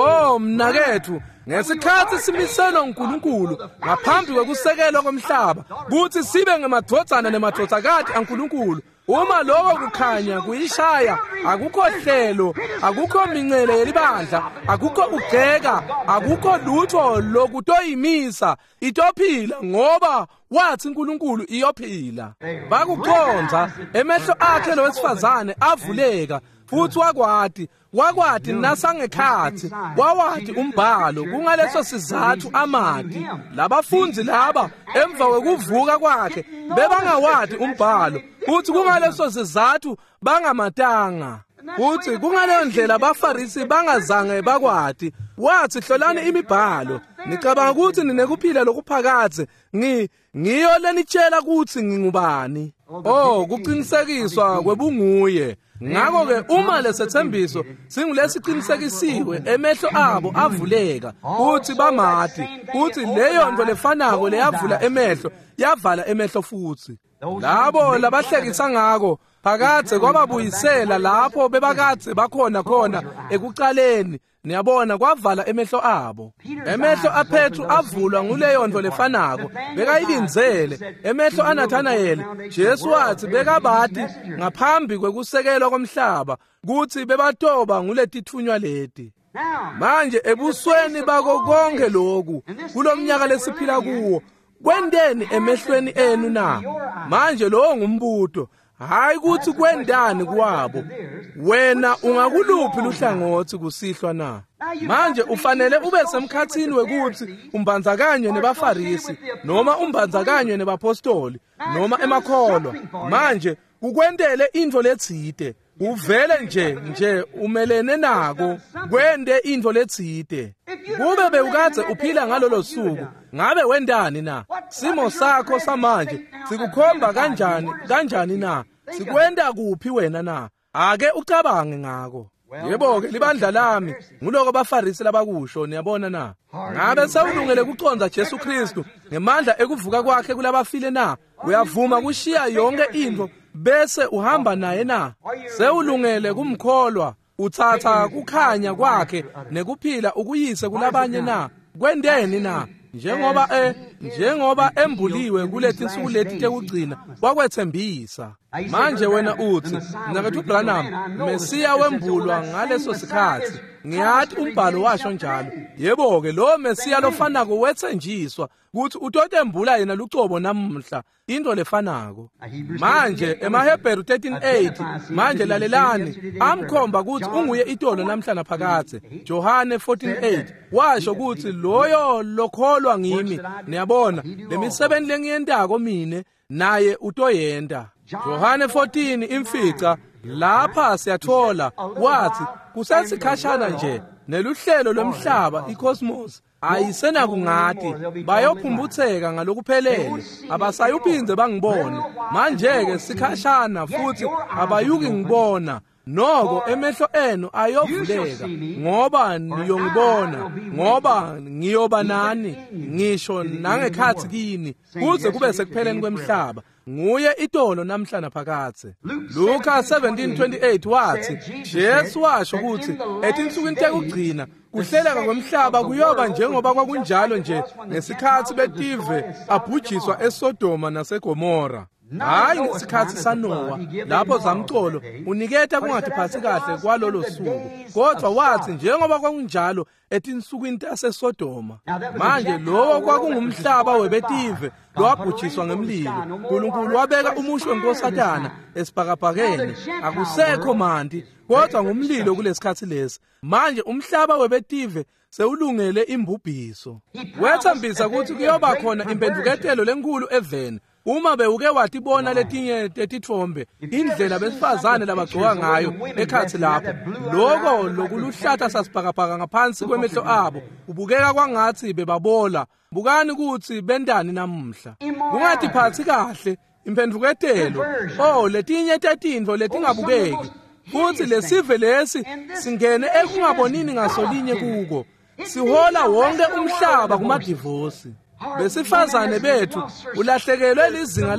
Mnakethu ngesikhathi simiselwe uNkulunkulu ngaphambi kokusekelwa komhlaba kuthi sibe ngemadvodzana nemadodzakati kaNkulunkulu. Uma lokho kukhanya kuyishaya akukho hlelo, akukho mincele yelibandla, akukho kugxeka, akukho lutho lokutoyimisa. Itophila ngoba wathi uNkulunkulu iyophila. Bakukhonza emehlo akhe lo wesifazane avuleka futhi wakwati nasangekhathi wawathi umbhalo kungaleso sizathu amadi. Labafundi laba emva kwekuvuka kwakhe bebangawadi umbhalo futhi kungaleso sizathu bangamatanga. Futhi kungaleyo ndlela abaFarisi bangazange bakwati. Wathi hlolani imibhalo nicabanga ukuthi ninekuphila lokuphakathe ngiyo lenitshela ukuthi ngingubani. Kuqinisekiswa kwebunguye. Ngakho-ke uma lesethembiso singulesiqinisekisiwe emehlo abo avuleka futhi bamati futhi leyo nto lefanako leyavula emehlo yavala emehlo futhi. Labo labahlekisa ngako phakathe kwababuyisela lapho bebakathe bakhona ekuqaleni niyabona kwavala emehlo abo. Emehlo aPetru avulwa nguleyo ndlo lefanako bekayilinzele. Emehlo aNathanayeli Jesu wathi bekabati ngaphambi kwekusekelwa komhlaba kuthi bebatoba nguletithunywa leti. Manje ebusweni bako konke lokhu kulomnyaka lesiphila kuwo kwendeni emehlweni enu na? Manje lo ngumbuto, hayi ukuthi kwendani kwabo. Wena ungakuluphi luhlangothi kusihlwa na? Manje ufanele ube semkhathini wekuthi umbandzakanywe nebafarisi noma umbandzakanywe nebapostoli noma emakholwa. Manje kukwentele intfo letsite, uvele nje umelene nako kwende intfo letsite. Kube bewukadze uphila ngalolo suku, ngabe wendani na? Simo sakho samanje sikukhomba kanjani na? Sikwenda kuphi wena na? Ake ucabange ngako. Yebo-ke libandla lami nguloko abafarisi labakusho, niyabona na? Ngabe sewulungele kuconza Jesu Kristu ngemandla ekuvuka kwakhe kulabafile na? Uyavuma kushiya yonke into bese uhamba naye na? Sewulungele kumkholwa, uthatha kukhanya kwakhe nekuphila ukuyise kulabanye na? Kwendeni na? Njengoba embuliwe kulethi insuku leti tekugcina wakwethembisa. Manje wena uthi mnakethu Branham Mesiya wembulwa ngaleso sikhathi. Ngiyathi umbhalo washo njalo. Yebo-ke lo Mesiya lofanako wethenjiswa ukuthi utotembula yena lucobo namhla into lefanako. Manje eMahebheru 13:8 manje lalelani amkhomba ukuthi unguye itolo namhla naphakathe. Johane 14:8 washo ukuthi loyo lokholwa ngimi, niyabona lemisebenzi lengiyendako mine naye utoyenda. Johane 14 imfica lapha siyathola wathi kusesikhashana nje neluhlelo lomhlaba icosmos ayisena kungathi bayophumbutheka ngalokuphelele, abasayuphinze bangibone. Manje-ke sikhashana futhi abayuki ngibona, noko emehlo enu ayovuleka ngoba niyongibona, ngoba ngiyoba nani ngisho nangekhathi kini kuze kube sekupheleni kwemhlaba. Nguye itolo namhla naphakathe. Luka 17:28 wathi Jesu washo ukuthi ethi insukwini tekugcina kuhleleka kwemhlaba kuyoba njengoba kwakunjalo nje ngesikhathi beTive abhujiswa eSodoma naseGomora. Hayi ngesikhathi saNowa lapho zamcolo uniketa kungathiphathi kahle kwalolo suku, kodwa wathi njengoba kwakunjalo ethi insukwini taseSodoma. Manje lowo kwakungumhlaba webeTive lwabhujiswa ngemlilo. uNkulunkulu wabeka umushwe wenkosatana esibhakabhakeni, akusekho mandi kodwa ngumlilo kulesikhathi lesi. Manje umhlaba webeTive sewulungele imbubhiso. Wethembisa ukuthi kuyoba khona impenduketelo lenkulu eveni. Uma bewuke watibona letinye tetithombe indlela besifazane labagcoka ngayo ekhathi lapho, lokho lokuluhlatha sasibhakabhaka ngaphansi kwemehlo abo ubukeka kwangathi bebabola. Bukani ukuthi bendani namhla. Kungathi phathi kahle impenduketelo letinye tetintfo letingabukeki, futhi lesive lesi singene ekungabonini ngasolinye kuko. Sihola wonke umhlaba kumadivosi. Besifazane bethu ulahlekelwe lizinga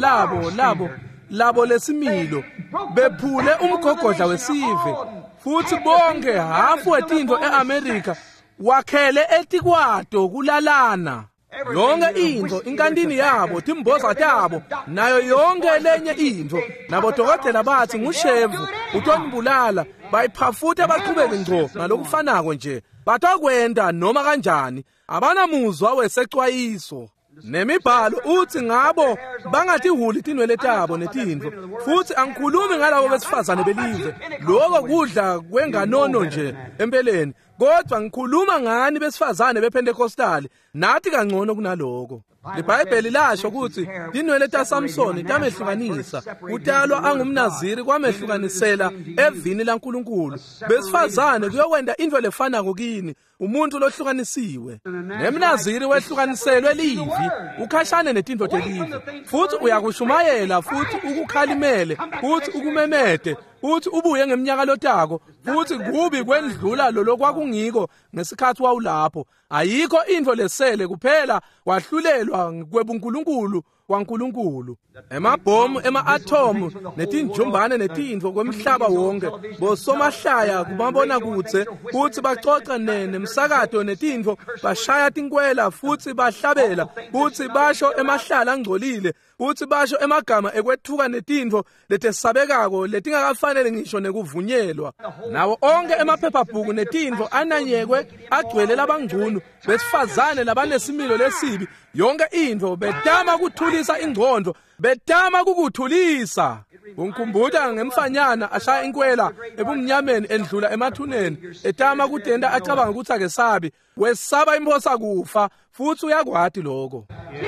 labo lesimilo, bephule umgogodla wesive, futhi bonke hafu wetintfo eAmerika wakhele etikwato kulalana. Yonke into inkantini yabo, timboza tabo, nayo yonke lenye into, nabodokotela bathi ngushevu utonibulala bayiphafuta baqhubeke ngco ngalokufanako nje. Batakwenda noma kanjani, abanamuzwa wesexwayiso. Nemibhalo uthi ngabo bangatihuli tinwele tabo netintfo. Futhi angikhulumi ngalabo besifazane belive, lokho kudla kwenganono nje empeleni, kodwa ngikhuluma ngani besifazane bePentekostali, nathi kangcono kunaloko. LeBhayibheli lasho ukuthi tinwele taSamsoni tamehlukanisa, kutalwa angumNaziri kwamehlukanisela evini laNkulunkulu. Besifazane kuyokwenda into lefanako kini, umuntu lohlukanisiwe. NeMnaziri wehlukaniselwe livi, ukhashane netintfo telivi, futhi uyakushumayela, futhi ukukhalimele, futhi ukumemete, futhi ubuye ngeminyaka lotako, futhi kubi kwendlula lokwakungiko ngesikhathi wawulapho. Ayikho into lesele kuphela wahlulelwa kwebuNkulunkulu kwaNkulunkulu. Emabhomu, ema-athomu, netinjumbane netintfo kwemhlaba wonke, bosomahlaya kubabona kudze, futhi baxoxa nemsakato netintfo, bashaya tinkwela, futhi bahlabela, futhi basho emahlala angcolile, futhi basho emagama ekwethuka netintfo letesabekako letingakafanele ngisho nekuvunyelwa. Nawo onke emaphephabhuku netintfo ananyekwe agcwele labangcunu, besifazane labanesimilo lesibi, yonke intfo betama kuthulisa ingqondo, betama kukuthulisa. Ungikhumbuta ngemfanyana ashaya inkwela ebumnyameni endlula emathuneni, etama kutenda acabanga ukuthi akesabi, wesaba imphosa kufa, futhi uyakwati lokho.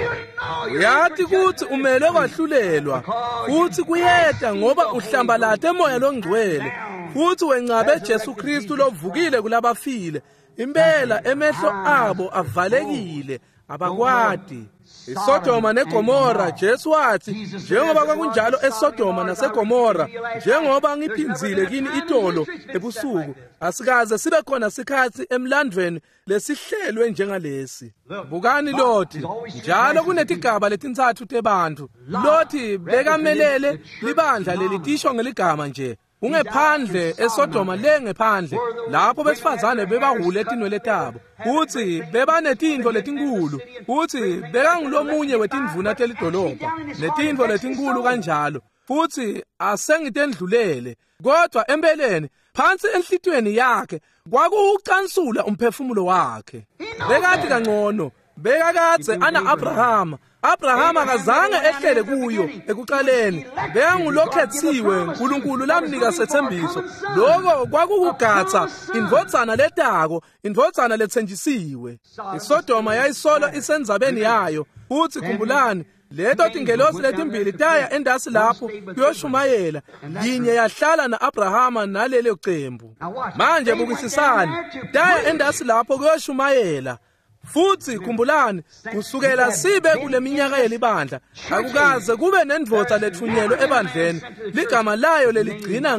Uyathi kuthi umele kwahlulelwa, futhi kuyeda ngoba uhlambalate emoya longcwele, futhi wencabe Jesu Kristu lovukile kulabafile. Impela emehlo abo avalekile, abakwati. ISodoma neGomora, Jesu wathi, njengoba kwakunjalo eSodoma naseGomora, njengoba ngiphinzile kini itolo ebusuku, asikaze sibe khona sikhathi emlandweni lesihlelwe njengalesi. Bukani Loti, njalo kunetigaba letintsathu tebantu. Loti bekamelele libandla lelitisho ngeligama nje. Ungephandle eSodoma ngephandle, lapho besifazane bebahule etinwele tabo, futhi bebanetintfo letinkulu, futhi bekangulomunye wetindvuna telidolobha, netintfo letinkulu kanjalo, futhi asengitendlulele. Kodwa empeleni, phansi enhlitweni yakhe, kwakuwucansula umphefumulo wakhe. Bekati kangcono, bekakadze ana-Abrahama. Abrahama kazange ehlele kuyo ekuqaleni, bekangulokhethiwe, uNkulunkulu lamnika sethembiso. Lokho kwakukugatsa indvodzana letako, indvodzana lethenjisiwe. ISodoma yayisolo isendzabeni yayo, futhi khumbulani, leto tingelosi letimbili taya endasi lapho kuyoshumayela, yinye yahlala na-Abrahama nalelo qembu. Manje bukisisani, taya endasi lapho kuyoshumayela. Futhi khumbulani, kusukela sibe kule minyaka yelibandla, akukaze kube nendvodza lethunyelwe ebandleni, ligama layo leligcina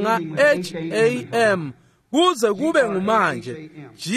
nga-HAM, kuze kube ngumanje,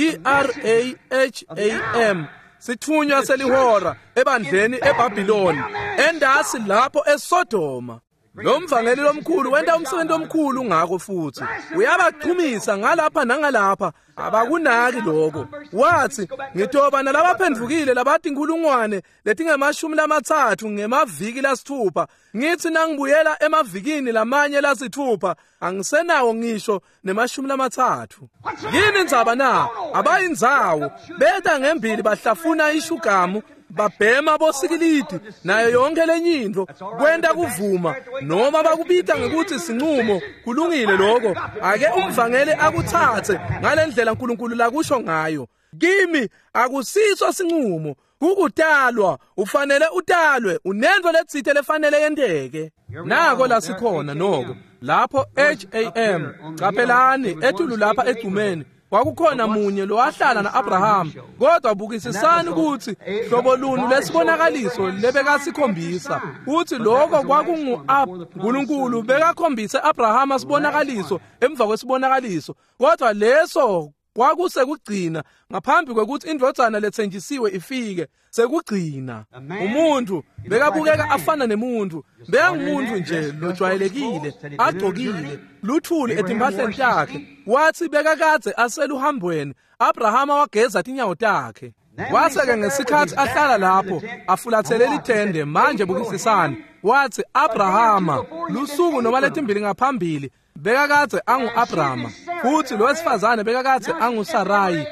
GRAHAM, sithunywa selihora ebandleni eBhabhiloni, endasi lapho eSodoma. Lo mvangeli lomkhulu wenta umsebenzi omkhulu ngakho futhi. Uyabaqhumisa ngalapha nangalapha, abakunaki lokho. Wathi, ngitoba nalabaphendvukile labathi inkulungwane letingamashumi ngemaviki lasithupha. Ngithi nangibuyela emavikini lamanye lasithupha, angisenawo ngisho ne-30. Yini indzaba na? Abayindzawo, beta ngembili bahlafuna ishugamu, babhema bosikilidi nayo yonke lenyindvo, kwenta kuvuma, noma bakubita ngekuthi sinqumo, kulungile lokho. Ake umvangeli akuthathe ngalendlela uNkulunkulu lakusho ngayo. Kimi akusiso sinqumo, kukutalwa, ufanele utalwe, unendvo letsite lefanele yendeke. Nako lasikhona noko, lapho HAM, capelani, etulu lapha egcumeni, kwakukhona munye lowahlala na-Abrahama. Kodwa bukisisani ukuthi hlobo luni lesibonakaliso lebekasikhombisa, ukuthi lokho kwakungu-uNkulunkulu bekakhombisa Abrahama sibonakaliso emva kwesibonakaliso, kodwa leso kwakusekugcina ngaphambi kwekuthi indvodzana lethenjisiwe ifike, sekugcina. Umuntu bekabukeka afana nemuntu, bekangumuntu nje lojwayelekile, agcokile, luthuli etimpahleni takhe. Wathi bekakadze aseluhambweni, Abrahama wageza tinyawo takhe. Kwaseke ngesikhathi ahlala lapho, afulathele ithende. Manje bukisisani, wathi Abrahama, lusuku noma letimbili ngaphambili, bekakadze angu-Abrama, futhi lo wesifazane bekakadze angu-Sarayi,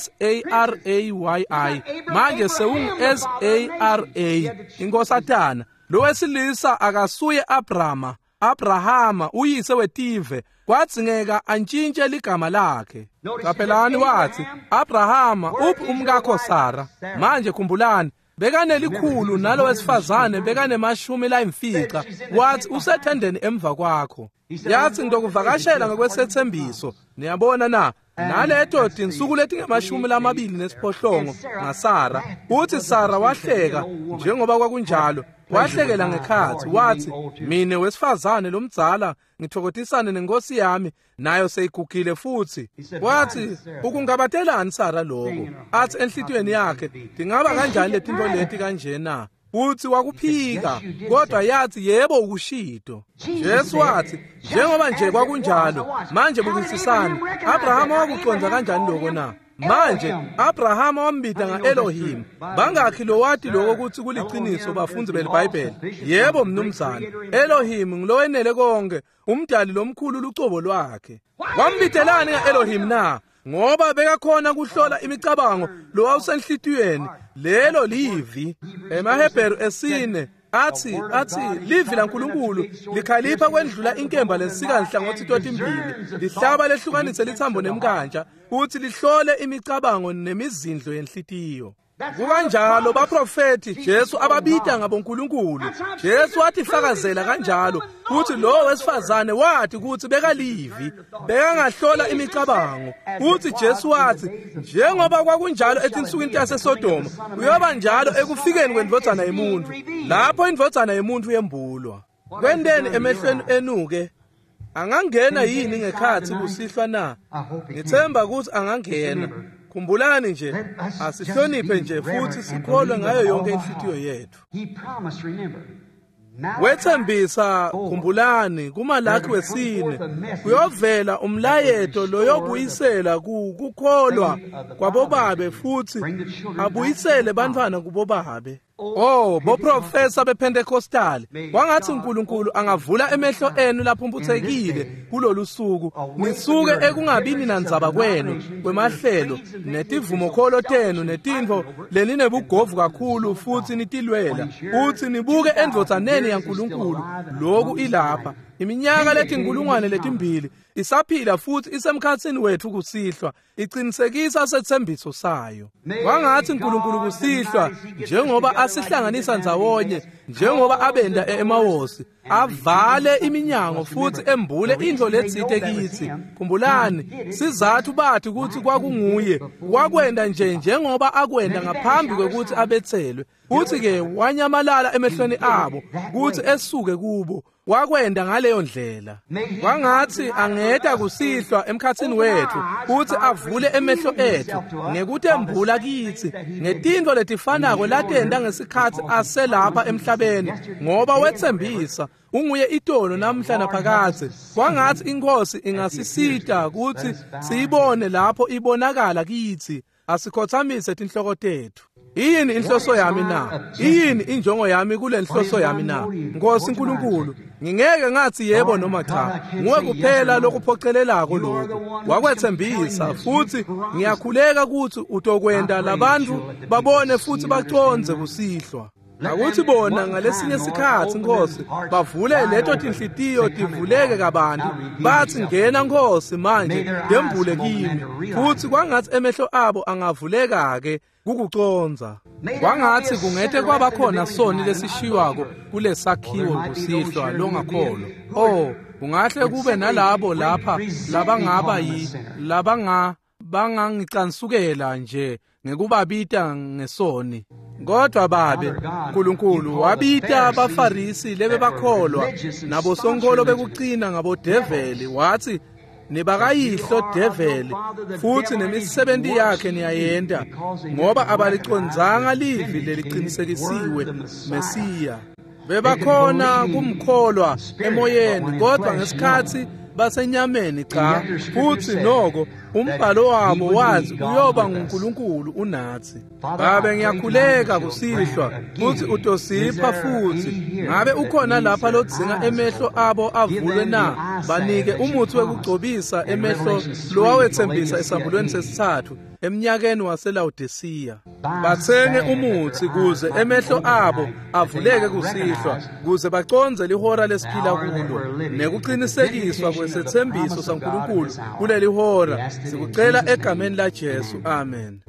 S-A-R-A-Y-I, manje seungu-S-A-R-A, inkosatana. Lo wesilisa akasuye Abrama, Abrahama uyise wetive, kwadzingeka antshintshe ligama lakhe. Capelani wathi, Abrahama uphi umkakho Sara? Manje khumbulani, bekanelikhulu nalo wesifazane bekanemashumi. Wathi usethendeni emva kwakho. Yathi ngidokuvakashela ngokwesethembiso. Niyabona na, naleto tinsuku letingamashumi ngaSara. Uthi Sara wahleka, njengoba kwakunjalo, wahlekela ngekhathi. Wathi, mina wesifazane lomdzala ngithokotisane nenkosi yami, nayo seyigugile futhi. Wathi, ukungabatelani Sara lokho? Athi enhlitweni yakhe, dingaba kanjani letinto leti kanjena? futhi wakuphika, kodwa yathi yebo ukushido. Jesu wathi, njengoba nje kwakunjalo, manje bukisisana, Abrahama wakuconza kanjani lokho na? Manje Abrahama wambida nga-Elohim. Bangakhi lo wadi lokho ukuthi kuliqiniso bafundi belibhayibheli? Yebo mnumzane, Elohim ngilowenele konke, umdali lomkhulu lucobo lwakhe. Wambidelani nga-Elohim na? Ngoba bekakhona kuhlola imicabango lo wawusenhlitiyweni, lelo livi. EmaHebheru 4 athi livi laNkulunkulu likhalipha kwendlula inkemba lesika nhlangothi totimbili, lihlaba lehlukanise lithambo nemkantsha, futhi lihlole imicabango nemizindlo yenhlitiyo. Kukanjalo baprofeti Jesu ababita ngabonkulunkulu. Jesu wathi fakazela kanjalo ukuthi lo wesifazane wathi ukuthi bekalivi, bekangahlola imicabango. Futhi Jesu wathi njengoba kwakunjalo etinsukwini taseSodoma, kuyoba njalo ekufikeni kwendvodzana yomuntu, lapho indvodzana yomuntu yembulwa. Kwendeni emehlweni enuke, angangena yini ngekhathi kusihlwa na? Ngithemba ukuthi angangena. Khumbulani nje, asihloniphe nje futhi sikholwe ngayo yonke inhlitiyo yethu. Wethembisa, khumbulani, kuMalaki 4 kuyovela umlayeto loyobuyisela kukholwa kwabobabe futhi abuyisele bantwana kubobabe. Boprofesa bePentekostali, wangathi uNkulunkulu angavula emehlo enu laphumputhekile kulolu suku, nisuke ekungabini nandzaba kwenu kwemahlelo netivumo kholo tenu netintfo leninebugovu kakhulu futhi nitilwela, uthi nibuke endvodzaneni yaNkulunkulu. Lokhu ilapha iminyaka letinkulungwane letimbili isaphila futhi isemkhatsini wethu kusihlwa, iqinisekisa sethembiso sayo. Wangathi uNkulunkulu kusihlwa, njengoba asihlanganisa ndzawonye, njengoba abenda eMawosi, avale iminyango futhi embule indlo letsite kithi. Khumbulani, sizathu bathi ukuthi kwakunguye, wakwenda njengoba akwenda ngaphambi kwekuthi abethelwe, futhi-ke wanyamalala emehlweni abo kuthi esuke kubo, wakwenda ngaleyo ndlela. Wangathi angeda kusihlwa emkhatsini wethu futhi avule emehlo ethu ngekuthi embula kithi ngetintfo letifanako latenda ngesikhathi aselapha emhlabeni, ngoba wethembisa unguye itono namhla naphakade. Wangathi inkosi ingasisita ukuthi siyibone lapho ibonakala kithi, asikhothamise tinhloko tethu. Yini inhloso yami na? Yini injongo yami kule nhloso yami na? Nkosi Nkulunkulu, ngingeke ngathi yebo noma cha. Nguwe kuphela lokuphocelelako lokho. Wakwethembisa futhi ngiyakhuleka ukuthi utokwenda labantu babone futhi baconze kusihlwa. Akuthi bona ngalesinye isikhathi Nkosi bavule leto tinhlitiyo tivuleke kabantu, bathi ngena Nkosi manje dembule kimi, futhi kwangathi emehlo abo angavuleka-ke kukuconza. Kwangathi kungethe kwabakhona soni lesishiwako kulesakhiwo kusihlwa longakholwa. Kungahle kube nalabo lapha bangangicansukela nje ngekubabita ngesoni. Kodwa babe, uNkulunkulu wabita abaFarisi lebe bakholwa nabo sonkolo bekucina ngabodeveli, wathi nibakayihlo develi futhi nemisebenti yakhe niyayenda, ngoba abalicondzanga livi leliqinisekisiwe Mesiya. Bebakhona kumkholwa emoyeni, kodwa ngesikhathi basenyameni cha, futhi noko umbhalo wabo wazi uyoba nguNkulunkulu unathi. Babe ngiyakhuleka kusihlwa futhi utosipha futhi, ngabe ukhona lapha lodzinga emehlo abo avulwe na, banike umuthi wekugcobisa emehlo lowawethembisa esambulweni sesithathu emnyakeni waseLaodicea. Bathenge umuthi kuze emehlo abo avuleke kusihlwa, kuze baconze lihora lesiphila kulo nekuqinisekiswa kwesethembiso saNkulunkulu kuleli hora. Sikucela egameni laJesu, amen.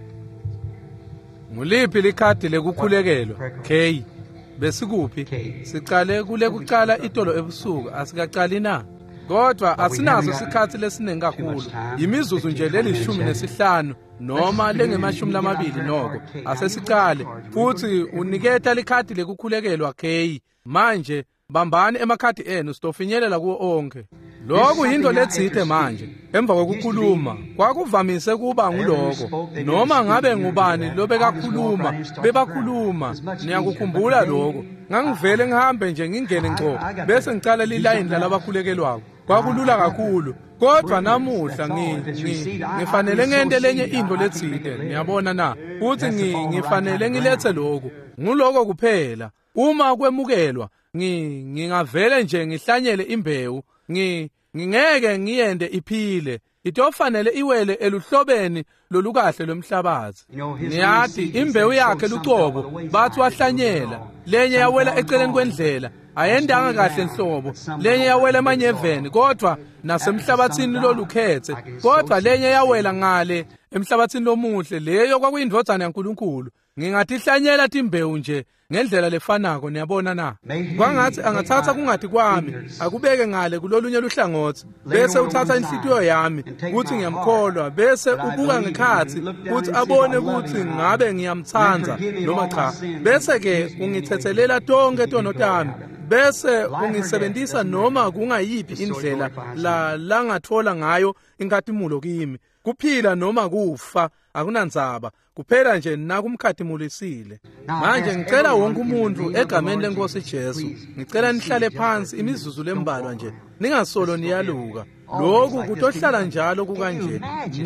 Nguliphi likhadi lekukhulekelwa? K. Besikuphi? Siqale kule kuqala itolo ebusuku, asikaqali na? Kodwa asinazo isikhathi lesiningi kakhulu, imizuzu nje leli-15 noma lengema-20 noko. Asesiqale futhi uniketa likhadi lekukhulekelwa K. Manje bambani emakhadi enu sitofinyelela kuwo onke. lokhu yinto letsite manje emva kokukhuluma kwakuvamise kuba nguloko noma ngabe ngubani lobekakhuluma bebakhuluma niyakukhumbula lokho ngangivele ngihambe nje ngingene ngco bese ngicala lilayini lalabakhulekelwako kwakulula kakhulu kodwa namuhla ngifanele ngente lenye into letsite niyabona na uthi ngifanele ngilethe lokho nguloko kuphela uma kwemukelwa ngingavele nje ngihlanyele imbewu ngingeke ngiyende iphile itofanele iwele eluhlobeni lolukahle lomhlabathi niyathi imbewu yakhe lucobo bathi wahlanyela lenye yawela eceleni kwendlela ayendanga kahle nhlobo lenye yawela emanyeveni kodwa nasemhlabathini lolukhethe kodwa lenye yawela ngale emhlabathini lomuhle leyo kwakuyindvodzana yaNkulunkulu ngingathi hlanyela timbewu nje ngendlela lefanako niyabona na kwangathi angathatha kungathi kwami akubeke ngale kulolunye luhlangothi bese uthatha inhlitiyo yami ukuthi ngiyamkholwa bese ubuka ngekhathi ukuthi abone ukuthi ngabe ngiyamthanza noma cha bese ke ungithethelela tonke tono tami bese ungisebenzisa noma kungayiphi indlela la ngathola ngayo inkathimulo kimi kuphila noma kufa akunandzaba kuphela nje nakumkhathimulisile manje ngicela wonke umuntu egameni lenkosi Jesu ngicela nihlale phansi imizuzu lembalwa nje ningasolo niyaluka lokhu kutohlala njalo kukanje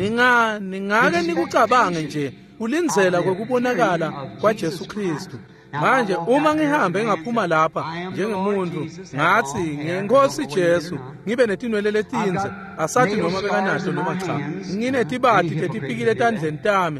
ningake nikucabange nje kulindzela kwekubonakala kwaJesu Kristu manje uma ngihambe ngaphuma lapha njengemuntu ngathi ngenkosi Jesu ngibe netinwele letinze asathi noma bekanato noma cha nginetibati letipikile etandleni tami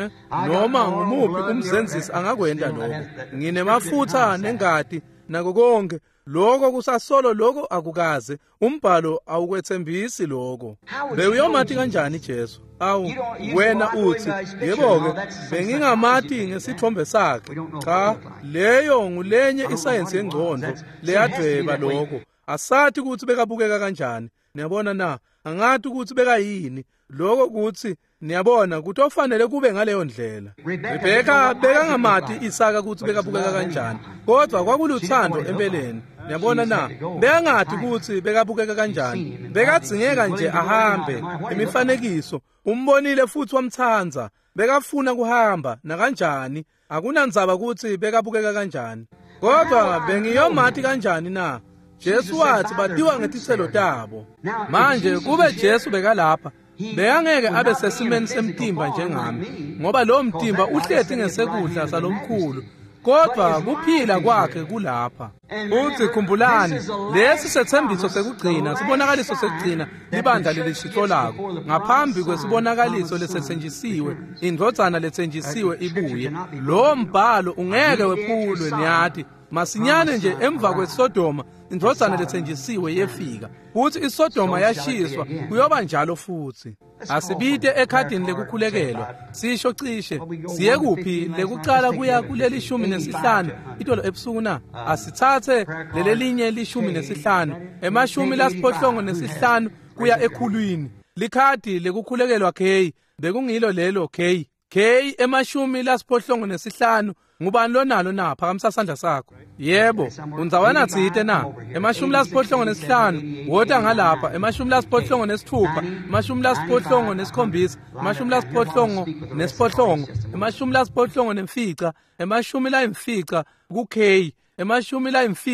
noma ngumuphi umzenzisi angakwenda lokho nginemafutha nengadi nako konke lokho kusasolo lokho akukaze umbhalo awukwethembisi lokho bewuyomathi kanjani Jesu awu wena uthi yebo-ke bengingamathi ngesithombe sakhe cha leyo ngulenye isayensi yengcondo leyadweba lokho asathi ukuthi bekabukeka kanjani niyabona na angathi ukuthi bekayini lokho kuthi niyabona ukuthi ofanele kube ngaleyo ndlela Rebecca bekangamathi Isaka ukuthi bekabukeka kanjani kodwa kwakuluthando empeleni niyabona na bekangathi ukuthi bekabukeka kanjani bekadzingeka nje ahambe imifanekiso umbonile futhi wamthanza bekafuna kuhamba nakanjani akunandzaba ukuthi bekabukeka kanjani kodwa bengiyomathi kanjani na Jesu wathi batiwa ngetitselo tabo manje kube Jesu bekalapha bekangeke abe sesimeni semtimba njengami ngoba lo mtimba uhlethi ngesekudla salomkhulu kodwa kuphila kwakhe kulapha uthi khumbulani lesi sethembiso sekugcina sibonakaliso sekugcina libandla lelishito lakho ngaphambi kwesibonakaliso lesethenjisiwe indvodzana lethenjisiwe ibuye lo mbhalo ungeke wephulwe niyathi masinyane nje emva kweSodoma indvodzana lethenjisiwe yefika uthi iSodoma yashiswa kuyoba njalo futhi asibite ekhadini lekukhulekelwa sisho cishe siye kuphi lekucala kuya kuleli 15 itolo ebusuku na asithathe lelelinye li15 emashumi lasiphohlongo nesihlanu kuya ekhulwini likhadi lekukhulekelwa K bekungilo lelo K emashumi lasiphohlongo nesihlanu ngubani lonalo na phakamisa isandla sakho yebo unzawana tsite na emashumi lasiphohlongo nesihlanu wota ngalapha emashumi lasiphohlongo nesithupha emashumi lasiphohlongo nesikhombisa emashumi lasiphohlongo nesiphohlongo emashumi lasiphohlongo nemfica emashumi layimfica ku-K emashumi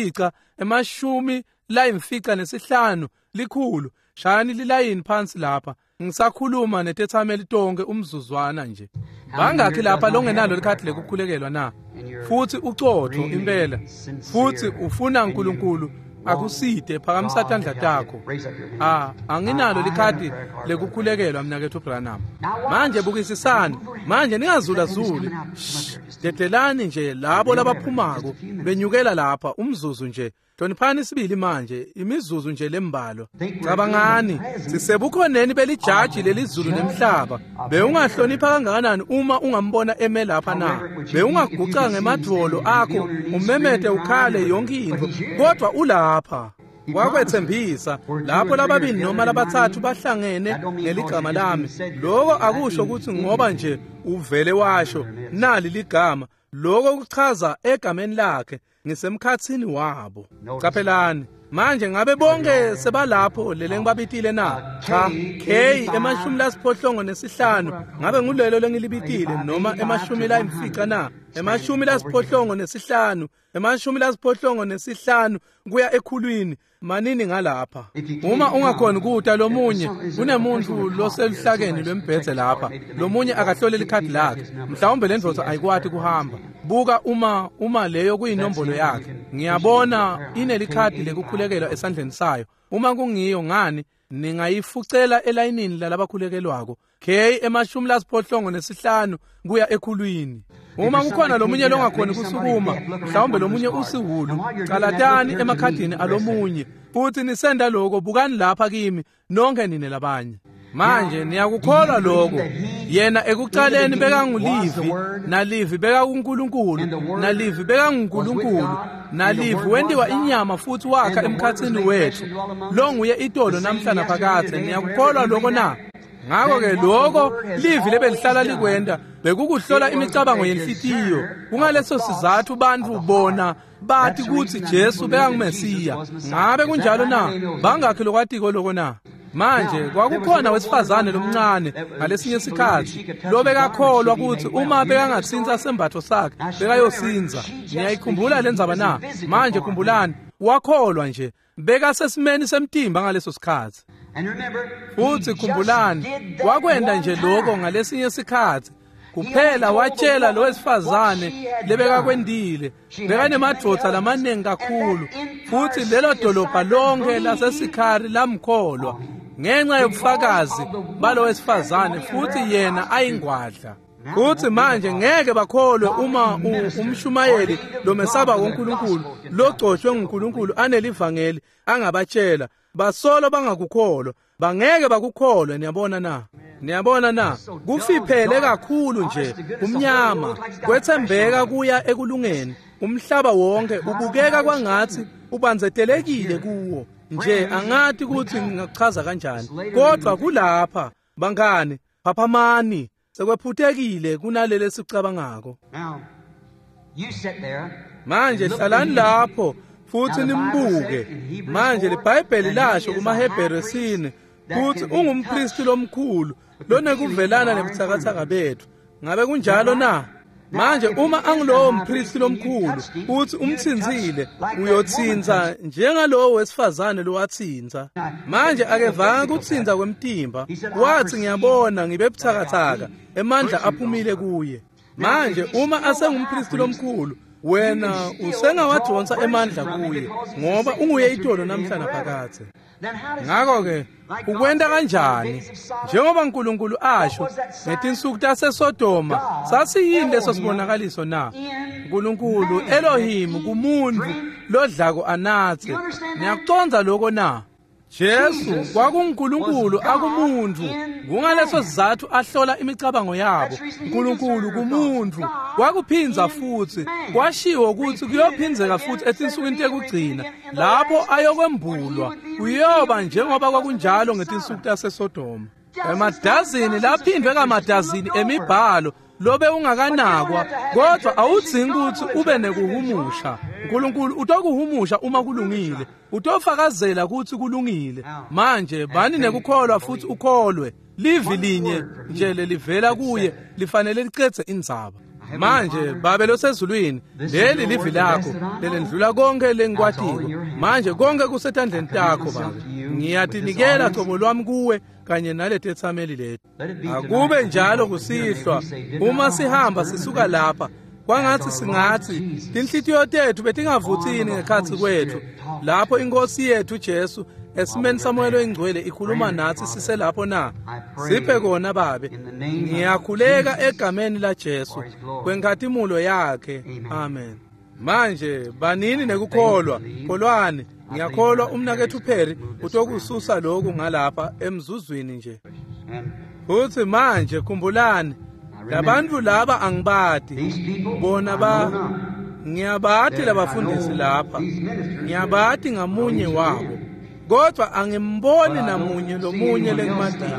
layimfica nesihlanu likhulu shayani lilayini phansi lapha ngisakhuluma netethameli tonke umzuzwana nje bangakhi lapha longenalo likhadi lekukhulekelwa na futhi ucotho impela futhi ufuna uNkulunkulu akuside phakamisa isandla takho anginalo likhadi lekukhulekelwa mina kethu Branham manje bukisisani manje ningazulazuli dedelani nje labo labaphumako benyukela lapha umzuzu nje hloniphani sibili manje imizuzu nje lembalo cabangani sisebukhoneni belijaji lelizulu nemhlaba beungahlonipha kangakanani uma ungambona eme lapha na beungaguca ngemadvolo akho umemete ukhale yonke into kodwa ulapha kwakwethembisa lapho lababili noma labathathu bahlangene ngeligama lami lokho akusho ukuthi ngoba nje uvele washo nali ligama lokho kuchaza egameni lakhe ngisemkhathini wabo caphelani Manje ngabe bonke sebalapho lele ngibabitile na? Cha, K emashumi lasiphohlongo nesihlanu. Ngabe ngulelo lengilibitile noma emashumi la imfica na? Emashumi lasiphohlongo nesihlanu. Emashumi lasiphohlongo nesihlanu kuya ekhulwini. Manini ngalapha. Uma ungakhona ukuta lomunye, kunemuntu loseluhlakeni lwembhedze lapha. Lomunye akahlolela ikhadi lakhe. Mhlawumbe lendvodza ayikwathi kuhamba. Buka uma leyo kuyinombolo yakhe. Ngiyabona inelikhadi lekukhulekelwa esandleni sayo. Uma kungiyo ngani ningayifucela elayinini lalabakhulekelwako. K emashumi lasiphohlongo nesihlanu kuya ekhulwini. Uma kukhona lomunye longakhona kusukuma, mhlawumbe lomunye usiwulu, calatani emakhadini alomunye. Futhi nisenda lokho bukani lapha kimi nonke nine labanye. Manje niyakukholwa lokho. Yena ekuqaleni beka nguLivi, naLivi beka kuNkulunkulu, naLivi beka nguNkulunkulu, naLivi wendiwa inyama futhi wakha emkhathini wethu. Lo nguye itolo namhlanje phakade. Niyakukholwa lokho na? Ngakho ke lokho Livi lebelihlala likwenda bekukuhlola imicabango yenhlitiyo. Kungaleso sizathu bantu bona bathi ukuthi Jesu bekangumesiya. Ngabe kunjalo na? Bangakhe lokwatiko lokho na? Manje kwakukhona wesifazane lomncane ngalesinye isikhathi lo bekakholwa ukuthi uma bekangatsinza sembatho sakhe bekayosinza. Ngiyayikhumbula lendzaba na? Manje khumbulani, wakholwa nje bekasesimeni semtimba ngaleso sikhathi. Futhi khumbulani, wakwenda nje lokho ngalesinye isikhathi. Kuphela watshela lo wesifazane lebekakwendile. Bekanemadvodza lamanengi kakhulu. Futhi lelo dolobha lonke laseSikhari lamkholwa ngenxa yobufakazi balo wesifazane futhi yena ayingwadla. Futhi manje ngeke bakholwe uma umshumayeli lomesaba woNkulunkulu logcoshwe nguNkulunkulu anelivangeli angabatshela. Basolo bangakukholwa, bangeke bakukholwe. Niyabona na? Kufiphele kakhulu nje umnyama, kwethembeka kuya ekulungeni. Umhlaba wonke ubukeka kwangathi ubanzetelekile kuwo. Nje angathi ukuthi ngingachaza kanjani. Kodwa kulapha, bangane, phaphamani, sekwephuthekile kunalele sicabangako. Manje hlalani lapho futhi nimbuke. Manje leBhayibheli lasho kumaHebheru 4 futhi ungumpristi lomkhulu lonekuvelana nebuthakathaka bethu. Ngabe kunjalo na? Manje uma angilowo mpristi lomkhulu uthi umthinzile, uyothinza njengalowo wesifazane lo wathinza. Manje akevanga kuthinza kwemtimba, wathi ngiyabona ngibe buthakathaka, emandla aphumile kuye. Manje uma asengumpristi lomkhulu, wena usengawadonsa emandla kuye ngoba unguye itolo namhlanje phakade. Ngakho ke ukwenda kanjani? Njengoba uNkulunkulu asho ngetinsuku taseSodoma, sasiyini leso sibonakaliso na? uNkulunkulu Elohim kumuntu lodlako anathe. Niyakuconza lokho na? Jesu kwakunguNkulunkulu akumuntu. Kungaleso sizathu ahlola imicabango yabo. uNkulunkulu kumuntu. Kwakuphinza futhi kwashiwo ukuthi kuyophinzeka futhi etinsukwini tekugcina lapho ayokwembulwa uyoba njengoba kwakunjalo ngetinsuku taseSodoma. Emadazini laphindwe kamadazini emibhalo lobe ungakanakwa, kodwa awudzingi ukuthi ube nekuhumusha. uNkulunkulu utokuhumusha uma kulungile, utofakazela ukuthi kulungile. Manje bani nekukholwa futhi ukholwe. Livi linye nje lelivela kuye lifanele licedze indzaba. Manje babe losezulwini, leli livi lakho lelendlula konke lengikwatiko. Manje konke kusetandleni takho baba. Ngiyatinikela thobo lwami kuwe kanye naletethameli lethu. Akube njalo kusihlwa uma sihamba sisuka lapha. Singathi tinhlitiyo tethu betingavuthini ngekhathi kwethu lapho inkosi yethu Jesu esimeni samoyelo engcwele ikhuluma nathi siselapho na. Siphe kona babe. Ngiyakhuleka egameni la Jesu kwenkathimulo yakhe. Amen. Manje banini nekukholwa, kholwani. Ngiyakholwa umnakethu Pheri utokususa lokhu ngalapha emzuzwini nje. Futhi manje khumbulani, labantu laba angibati. Bona ngiyabati labafundisi lapha. Ngiyabati ngamunye wabo. Kodwa angimboni namunye lomunye lengimatile.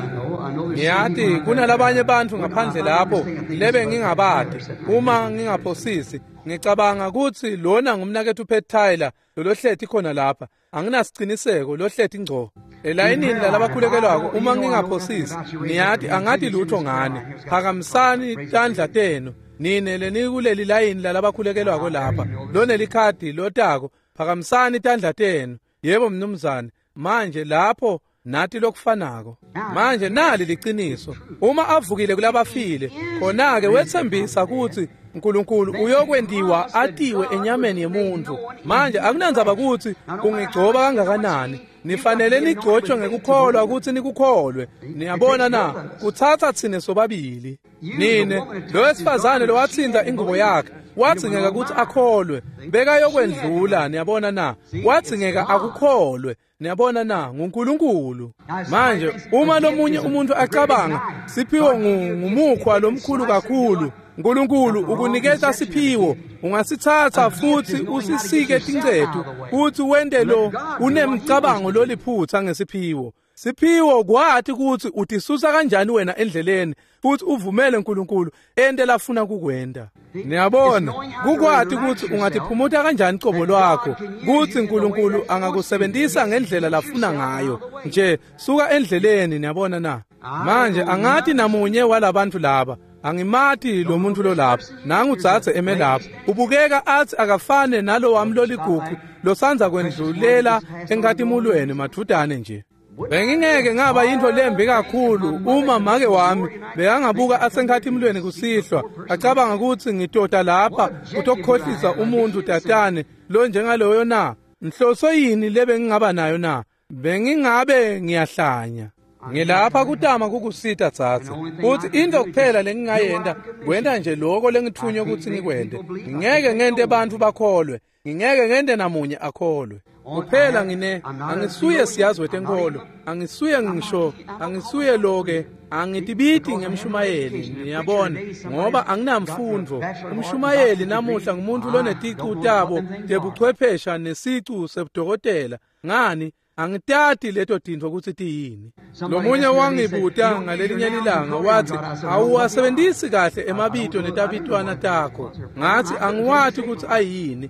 ngiyathi kunalabanye bantu ngaphandle lapho lebe ngingabadi uma ngingaphosisi ngicabanga ukuthi lona ngumnakethu uPettyler lolohlethi khona lapha anginasiqiniseko lohlethi ngco elayinini lalabakhulekelwako uma ngingaphosisi niyathi angathi lutho ngane phakamisani tandla tenu nine lenikuleli layini lalabakhulekelwako lapha lonelikhadi lotako phakamisani tandla tenu yebo mnumzane manje lapho nathi lokufanako manje nali liqiniso uma avukile kulabafile khona-ke wethembisa ukuthi uNkulunkulu uyokwendiwa atiwe enyameni yemuntu manje akunanzaba ukuthi kungigcoba kangakanani nifanele nigcotshwe ngekukholwa ukuthi nikukholwe niyabona na kuthatha thine sobabili nine lo wesifazane lo wathinta ingubo yakhe wadzingeka ukuthi akholwe bekayokwendlula niyabona na wadzingeka akukholwe niyabona na nguNkulunkulu manje uma lomunye umuntu acabanga siphiwo ngumukhwa lomkhulu kakhulu uNkulunkulu ukunikeza siphiwo ungasithatha futhi usisike tingcethu uthi wende lo unemcabango loliphutha ngesiphiwo siphiwo kwathi ukuthi utisusa kanjani wena endleleni futhi uvumele uNkulunkulu ende lafuna kukwenda niyabona kukwathi ukuthi ungatiphumuta kanjani icobo lwakho kuthi uNkulunkulu angakusebenzisa ngendlela lafuna ngayo nje suka endleleni niyabona na manje angathi namunye walabantu laba angimathi lo muntu lo lapha nangudzathe eme lapha ubukeka athi akafane nalo wamloli gugu losanza kwendlulela enkatimulweni mathudane nje bengingeke ngaba into lembi kakhulu uma make wami beyangabuka asenkatimulweni kusihlwa acabanga ukuthi ngitota lapha utokukhohlisa umuntu tatane lo njengaloyo na nhloso yini lebe ngingaba nayo na bengingabe ngiyahlanya ngilapha kutama kukusita tsatsi uthi into kuphela lengingayenda kwenda nje lokho lengithunywe ukuthi ngikwende ngeke ngente abantu bakholwe ngeke ngente namunye akholwe kuphela angisuye siyazi wetenkolo angisuye ngisho angisuye loke angitibiti ngemshumayeli niyabona ngoba anginamfundo umshumayeli namuhla ngumuntu loneticu tabo tebuchwephesha nesicu sebudokotela ngani angitati leto tinto ukuthi tiyini lomunye wangibuta ngalelinye ilanga wathi awuwasebenzisi kahle emabito netabitwana takho ngathi angiwathi ukuthi ayini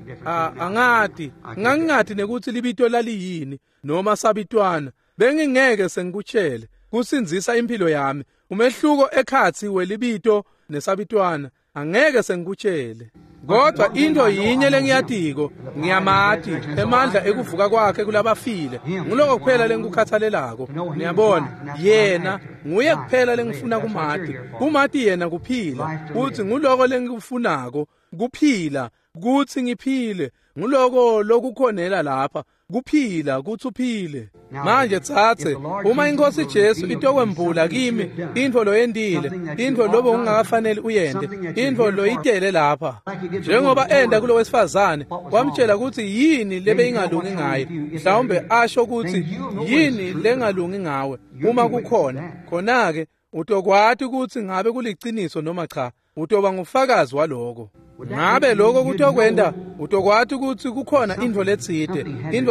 angathi nekuthi libito laliyini noma sabitwana bengingeke sengikutshele kusinzisa impilo yami umehluko ekhathi welibito nesabitwana angeke sengikutshele kodwa into yinye lengiyatiko ngiyamathi emandla ekuvuka kwakhe kulabafile ngiloko kuphela lengikukhathalelako niyabona yena nguye kuphela lengifuna kumathi yena kuphila uthi nguloko lengikufunako kuphila kuthi ngiphile nguloko lokukhonela lapha kuphila kuthi uphile manje tsatse uma inkosi Jesu itokwembula kimi into lo yendile into lobo ungakafanele uyende into lo itele lapha njengoba enda kulo wesifazane wamtshela ukuthi yini lebe ingalungi ngaye mhlawumbe asho ukuthi yini lengalungi ngawe uma kukhona khona-ke utokwathi ukuthi ngabe kuliciniso noma cha utoba ngufakazi waloko ngabe lokho kutokwenda utokwathi ukuthi kukhona into letsite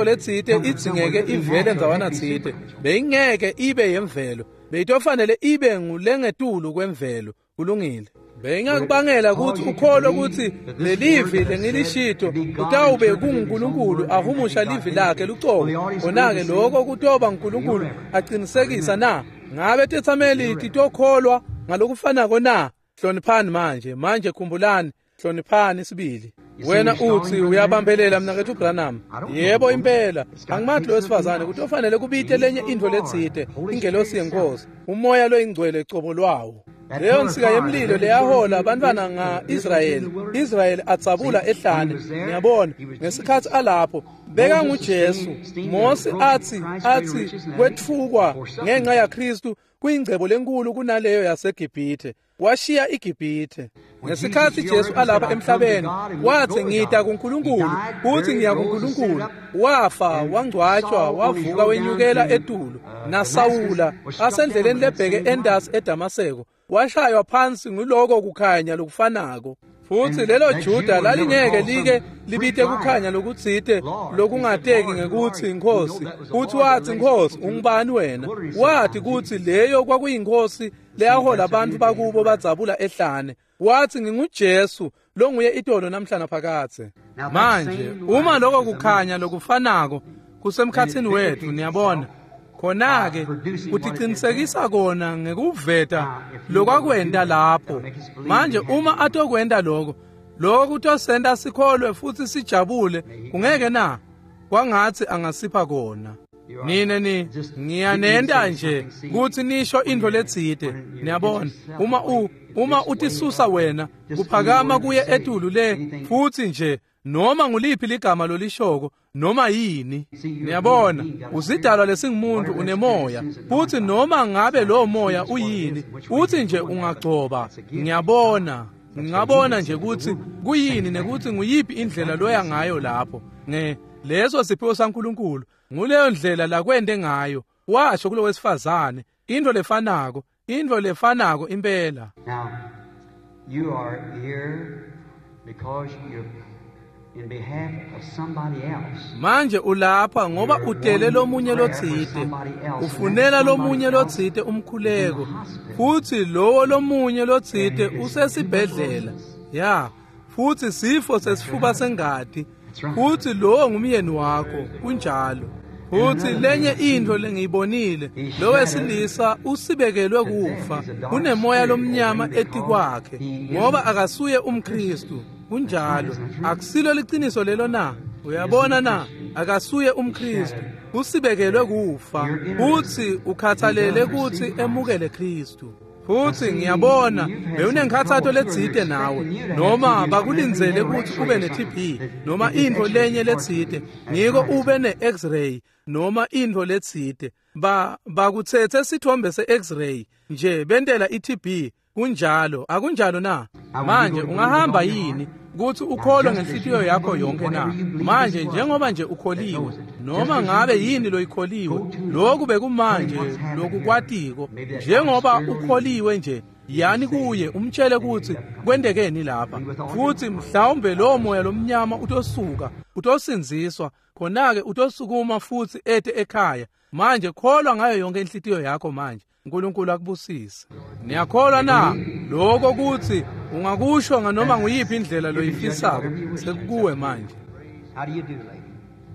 idzingeke ivele nzawana tsite beyingeke ibe yemvelo beyitofanele ibe ngulengetulu kwemvelo kulungile beyingakubangela ukuthi ukholo ukuthi lelivi lengilishito utawube kunguNkulunkulu ahumusha livi lakhe lucobo khona-ke lokho kutoba uNkulunkulu aqinisekisa na ngabe tetsameli titokholwa ngalokufanako na hloniphani manje khumbulani hloniphani sibili wena uthi uyabambelela mnakethu uBranham yebo impela angimathi lo wesifazane ukuthi ofanele kubite lenye into letsite ingelosi yenkosi umoya loyingcwele ecobo lwawo leyo nsika yemlilo leyahola abantwana nga-Israyeli atsabula ehlane niyabona ngesikhathi alapho beka nguJesu Mose athi kwethukwa ngenxa yaKristu kuyingcebo lenkulu kunaleyo yaseGibhithe washiya iGibhithe ngesikhathi Jesu alapha emhlabeni wathi ngita kuNkulunkulu uthi ngiya kuNkulunkulu wafa wangcwatshwa wavuka wenyukela etulo naSawula asendleleni lebheke endasi eDamaseko washaywa phansi nguloko kukhanya lokufanako futhi lelo Juda lalingeke like libite kukhanya lokutsite lokungateki ngekuthi inkosi uthi wathi inkosi ungubani wena wathi ukuthi leyo kwakuyinkosi leyahola abantu bakubo badzabula ehlane wathi nginguJesu lo nguye idolo namhlanje phakathe manje uma lokho kukhanya lokufanako kusemkhathini wethu niyabona khona-ke kutiqinisekisa kona ngekuveta lokwakwenta lapho manje uma atokwenta lokho kutosenta sikholwe futhi sijabule kungeke na kwangathi angasipha kona nine ngiyanenta nje kuthi nisho into letsite niyabona uma utisusa wena kuphakama kuye etulu le futhi nje noma nguliphi ligama lolishoko noma yini niyabona usidalwa lesingumuntu unemoya futhi noma ngabe lo moya uyini uthi nje ungagcoba ngiyabona nje ukuthi kuyini nekuthi nguyiphi indlela loya ngayo lapho leso siphiwo saNkulunkulu nguleyo ndlela la kwende ngayo washo kulo wesifazane into lefanako impela. Now, you are here because you're in behalf of somebody else. Manje ulapha ngoba utele lomunye lotsite ufunela lomunye lotsite umkhuleko futhi lowo lomunye lotsite usesibhedlela futhi sifo sesifuba sengadi futhi lowo ngumyeni wakho kunjalo futhi lenye into lengiyibonile lo wesilisa usibekelwe kufa unemoya lomnyama etikwakhe ngoba akasuye umKristu kunjalo akusilo liqiniso lelo na uyabona na akasuye umKristu usibekelwe kufa futhi ukhathalele ukuthi emukele Kristu futhi ngiyabona bewunenkhathatho letsite nawe noma bakulinzele ukuthi ube ne-TB noma into lenye letsite ngiko ube ne-X-ray noma into letsite bakuthethe sithombe se-X-ray nje bentela i-TB kunjalo akunjalo na manje ungahamba yini ukuthi ukholwe ngenhliziyo yakho yonke na manje njengoba nje ukholiwe noma ngabe yini loyikholiwe lokhu bekumanje lokukwatiko njengoba ukholiwe nje yani kuye umtshele ukuthi kwendekeni lapha futhi mhlawumbe lo moya lomnyama utosinziswa khona-ke utosukuma futhi ete ekhaya manje kholwa ngayo yonke inhliziyo yakho manje uNkulunkulu akubusise niyakholwa na lokho ukuthi ungakusho nganoma nguyiphi indlela loyifisako sekukuwe manje. How do you do, lady?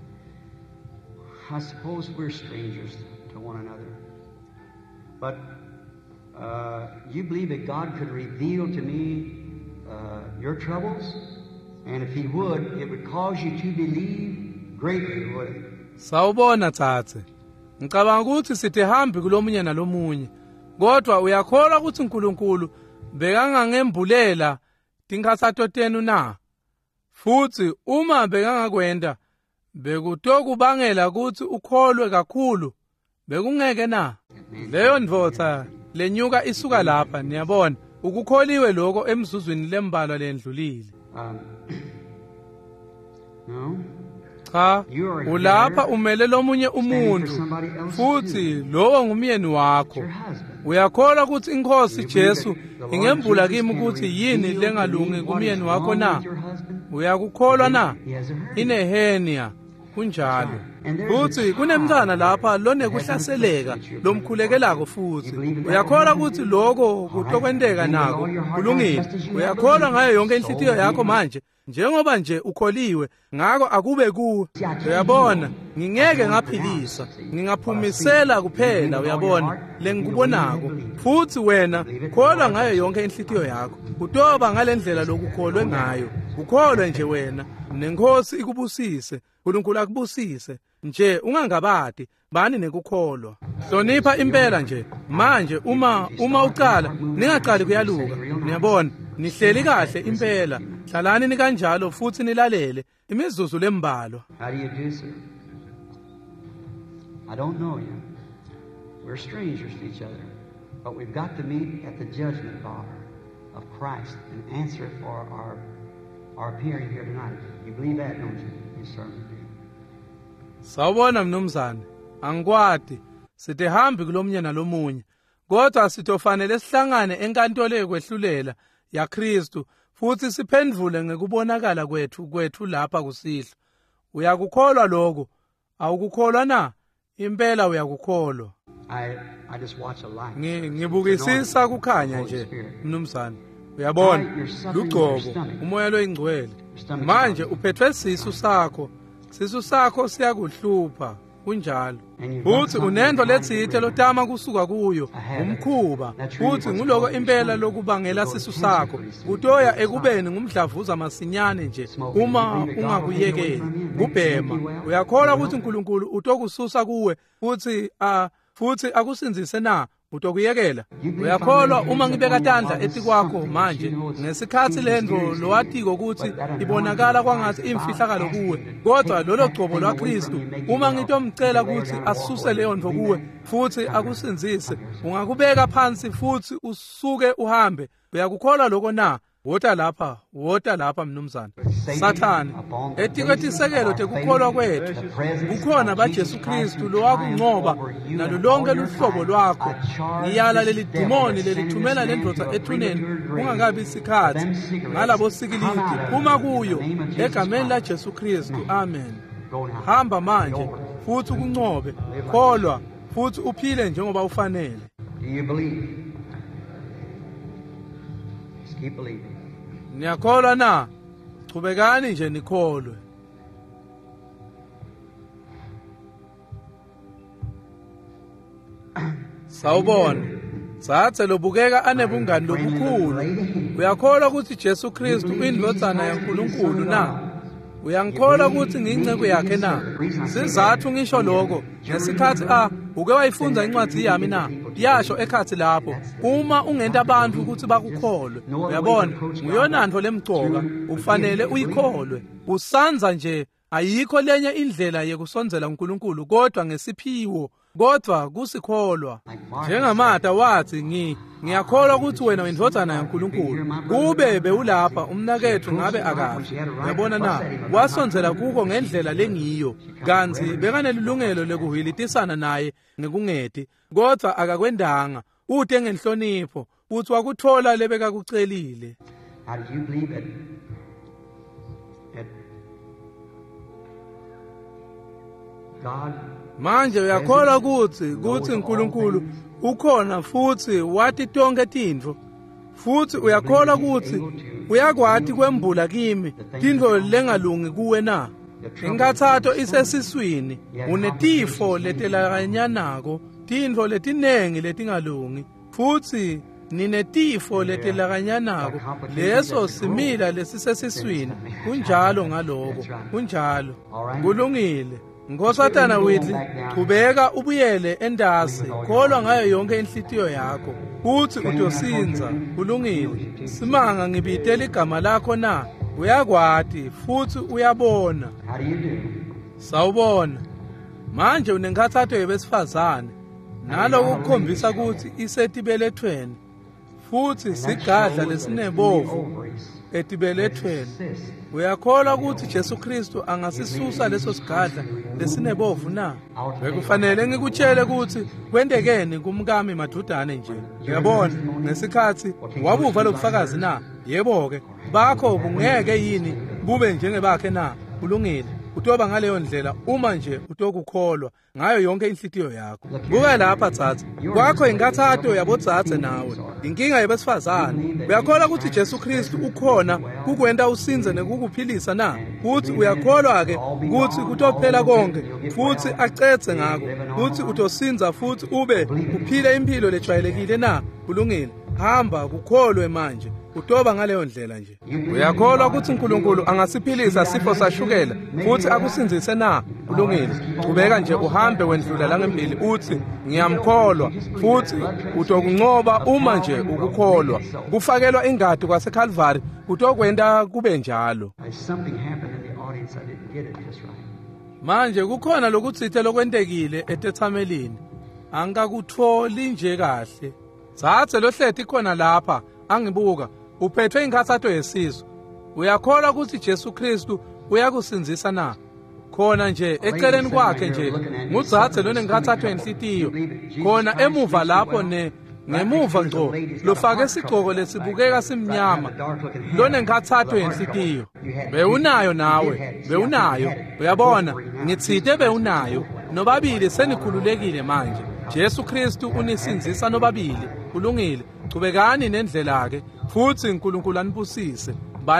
I suppose we're strangers to one another. But you believe that God could reveal to me your troubles? And if He would, it would cause you to believe greatly, would it? Sawubona thathe. Ngicabanga ukuthi sithi hambi kulomunye nalomunye. Kodwa uyakholwa ukuthi uNkulunkulu bekangangembulela tinkhathatho tenu na? Futhi uma bekangakwenda bekutokubangela ukuthi ukholwe kakhulu bekungeke na? Leyo ndvotha lenyuka isuka lapha niyabona ukukholiwe lokho emzuzwini lembalwa lendlulile. No. Cha ulapha umele lomunye umuntu futhi lowo ngumyeni wakho uyakholwa ukuthi inkosi Jesu ingembula kimi ukuthi yini lengalungi kumyeni wakho na uyakukholwa na inehenia kunjalo futhi kunemntana lapha lonekuhlaseleka lomkhulekelako futhi uyakholwa ukuthi lokho kutokwenteka nako kulungile uyakholwa ngayo yonke inhliziyo yakho manje njengoba nje ukholiwe ngako akube kuwe uyabona ngingeke ngaphilisa ngingaphumisela kuphela uyabona lengikubonako futhi wena kholwa ngayo yonke inhliziyo yakho utoba ngalendlela lokukholwe ngayo ukholwe nje wena nenkosi ikubusise uNkulunkulu akubusise nje ungangabadi bani nekukholwa hlonipha impela nje manje uma uqala ningaqali kuyaluka niyabona nihleli kahle impela hlalani ni kanjalo futhi nilalele imizuzu lembalwa. How do you do, sir? I don't know you. We're strangers to each other, but we've got to meet at the judgment bar of Christ and answer for our appearing here tonight. You believe that, don't you? You certainly do. Sawubona mnumzane angikwadi sithi hambi kulomunye nalomunye kodwa sitofanele sihlangane enkantolo yekwehlulela yaKristu futhi siphendvule ngekubonakala kwethu lapha kusihlwa. Uyakukholwa lokho? Awukukholwa na? Impela uyakukholwa. I just watch a light. Ngibukisisa kukhanya nje, mnumzane. Uyabona, lugcobo, umoya loyingcwele. Manje uphethwe sisu sakho siyakuhlupha, kunjalo. Uthi unento letsithe lotama kusuka kuyo, umkhuba. Uthi nguloko impela lokubangela sisu sakho, kutoya ekubeni ngumdlavuza masinyane nje, uma ungakuyekeli, kubhema. Uyakholwa ukuthi uNkulunkulu utokususa kuwe, futhi akusinzise na? Utokuyekela? Uyakholwa uma ngibeka tandla etikwakho manje ngesikhathi lento lowatiko ukuthi ibonakala kwangathi imfihlakalo kuwe, kodwa lolo gcobo lwaKristu uma ngitomcela ukuthi asuse leyo nto kuwe futhi akusinzise, ungakubeka phansi futhi usuke uhambe. Uyakukholwa lokho na? Wota lapha mnumzane. Sathane, etiketisekelo tekukholwa kwethu kukhona baJesu Kristu lowakunqoba nalo lonke luhlobo lwakho. Ngiyala leli dimoni lelithumela lendvodza ethuneni kungakabi isikhathi ngalabo sikilidi, phuma kuyo egameni laJesu Kristu. Amen. Hamba manje futhi ukunqobe, kholwa futhi uphile njengoba ufanele. Do you believe? Keep believing. Niyakholwa na? Chubekani nje nikholwe. Sawubona. Sathe lobukeka anebungani lobukhulu. Uyakholwa ukuthi Jesu Kristu uyindlodzana yaNkulunkulu na? Uyangikholwa ukuthi ngiyingcebo yakhe na? Sizathu ngisho lokho ngesikhathi uke wayifunza incwadi yami na? Yasho ekhathi lapho uma ungenta abantu ukuthi bakukholwe. Uyabona, nguyonanto lemgcoka, ufanele uyikholwe. Usanza nje, ayikho lenye indlela yekusonzela uNkulunkulu kodwa ngesiphiwo, kodwa kusikholwa. Njengamata wathi ngiyakholwa ukuthi wena uyindlodzana yaNkulunkulu. Kube bewulapha umnakethu ngabe akafi. Uyabona na? Wasonzela kuko ngendlela lengiyo. Kanti bekanelilungelo lekuhilitisana naye ngekungeti, kodwa akakwendanga. Ude ngenhlonipho, uthi wakuthola lebekakucelile. How do you believe it? God manje uyakholwa ukuthi uNkulunkulu ukhona futhi wathi tonke tintfo, futhi uyakholwa ukuthi uyakwati kwembula kimi tintfo lengalungi kuwe na? Inkathato isesiswini, unetifo letelakanyanako, tintfo letinengi letingalungi, futhi ninetifo letelakanyanako, leso simila lesisesiswini, kunjalo ngaloko, kunjalo. Kulungile. NgoSatana withi, chubeka ubuyele endasi, kholwa ngayo yonke inhlitiyo yakho, uthi utosinza, kulungile. Simanga ngibitela igama lakho na? Uyakwati, futhi uyabona. How do you do? Sawubona. Manje unenkathatho yabesifazane, naloko kukhombisa ukuthi isetibelethweni, futhi sigadla lesinebovu etibelethweni. Uyakholwa ukuthi Jesu Kristu angasisusa leso sigadla lesinebovu na? Bekufanele ngikutshele ukuthi kwendekeni kumkami madudane nje. Uyabona, ngesikhathi wabuva lobufakazi na? Yebo-ke, bakho bungeke yini bube njengebakhe na? Kulungile. Utoba ngaleyo ndlela uma nje utokukholwa ngayo yonke inhlitiyo yakho. Buka lapha Tsatsa, kwakho inkathato yabotsatse nawe, inkinga yabesifazane. Uyakholwa ukuthi Jesu Kristu ukhona kukwenta usinze nekukuphilisa na? Futhi uyakholwa-ke ukuthi kutophela konke, futhi acetse ngako, futhi utosinza futhi ube uphile impilo lejwayelekile na? Kulungile. Hamba kukholwe manje. Utoba ngaleyo ndlela nje. Uyakholwa ukuthi uNkulunkulu angasiphilisa sifo sashukela futhi akusinzise na? Kulungile. Chubeka nje uhambe wendlula la ngempili uthi ngiyamkholwa, futhi utokunqoba uma nje ukukholwa. Kufakelwa ingadi kwaseCalvary kutokwenda kube njalo. Manje kukhona lokutsithe lokwentekile etethamelini. Angikakutholi nje kahle. Sathe lohleti khona lapha angibuka. Uphethwe inkathato yesizwe. Uyakholwa ukuthi Jesu Kristu uyakusinzisa na? Khona nje eceleni kwakhe nje nguZathe lonenkathato yenhlitiyo. Khona emuva lapho ngemuva ngco lofake isigqoko lesibukeka simnyama lonenkathatho yenhlitiyo. Bewunayo nawe, bewunayo. Uyabona, ngitsite bewunayo. Nobabili senikhululekile manje. Jesu Kristu unisinzisa nobabili. Kulungile. Qhubekani nendlela ke futhi uNkulunkulu anibusise.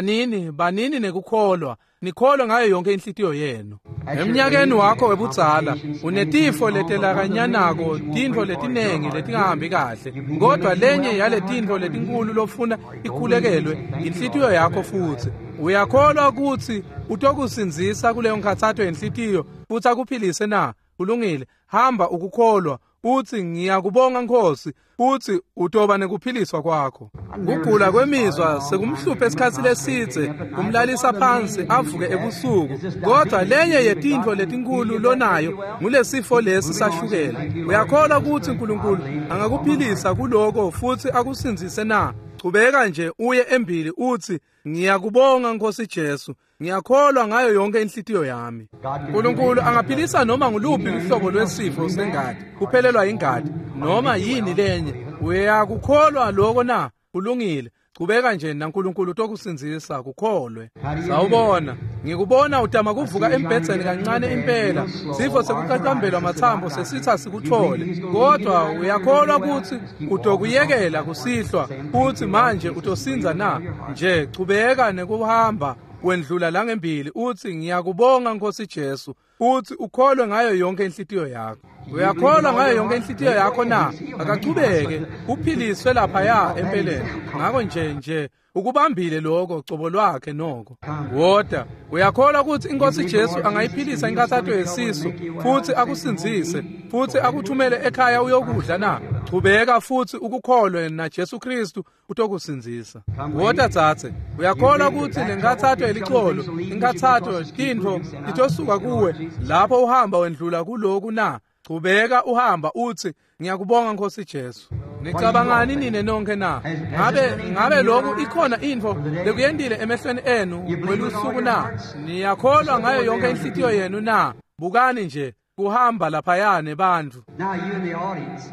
Banini nekukholwa. Nikholwa ngayo yonke inhlitiyo yenu. Eminyakeni wakho webudzala unetifo letelakanyanako, tintfo letinengi letingahambi kahle. Kodwa lenye yale tintfo letinkulu lofuna ikhulekelwe inhlitiyo yakho futhi. Uyakholwa ukuthi utokusinzisa kuleyo nkathatho yenhlitiyo futhi akuphilise na? Kulungile. Hamba ukukholwa. Uthi ngiyakubonga Nkosi futhi utoba nekuphiliswa kwakho. Ukugula kwemizwa sekumhluphe esikhathi lesidze, kumlalisa phansi avuke ebusuku. Kodwa lenye yetintfo letinkulu lonayo ngulesifo lesi sashukela. Uyakholwa ukuthi uNkulunkulu angakuphilisa kuloko futhi akusinzise na? Qhubeka nje uye embili uthi ngiyakubonga Nkosi Jesu. Ngiyakholwa ngayo yonke inhlitiyo yami. uNkulunkulu angaphilisa noma nguluphi uhlobo lwesifo sengadi, kuphelelwa ingadi noma yini lenye. Uyakukholwa lokho na? Kulungile. Qhubeka nje naNkulunkulu utokusinzisa kukholwe. Sawubona, ngikubona utama kuvuka embhedzeni kancane impela. Sifo sekuqaqambelwa amathambo sesitha sikuthole. Kodwa uyakholwa ukuthi utokuyekela kusihlwa futhi manje utosinza na? Nje qhubeka nekuhamba wendlula la ngembili uthi ngiyakubonga Nkosi Jesu. Uthi ukholwe ngayo yonke inhlitiyo yakho. Uyakholwa ngayo yonke inhlitiyo yakho na? Akaqhubeke uphiliswe lapha ya empeleni. Ngakho nje ukubambile lokho cobo lwakhe noko. Woda, uyakholwa ukuthi iNkosi Jesu angayiphilisa inkathatho yesisu futhi akusinzise futhi akuthumele ekhaya uyokudla na? Qhubeka futhi ukukholwe na Jesu Kristu utokusinzisa. Woda dzathe, uyakholwa ukuthi lenkathatho elicolo, inkathatho tintfo litosuka kuwe lapho uhamba wendlula kuloku na? Qhubeka uhamba uthi ngiyakubonga Nkosi Jesu. Nicabangani nine nonke na? Ngabe lokhu ikhona info lekuyendile emehlweni enu kwelusuku na? Niyakholwa ngayo yonke inhlitiyo yenu na? Bukani nje kuhamba laphayane bantu. Now you in the audience,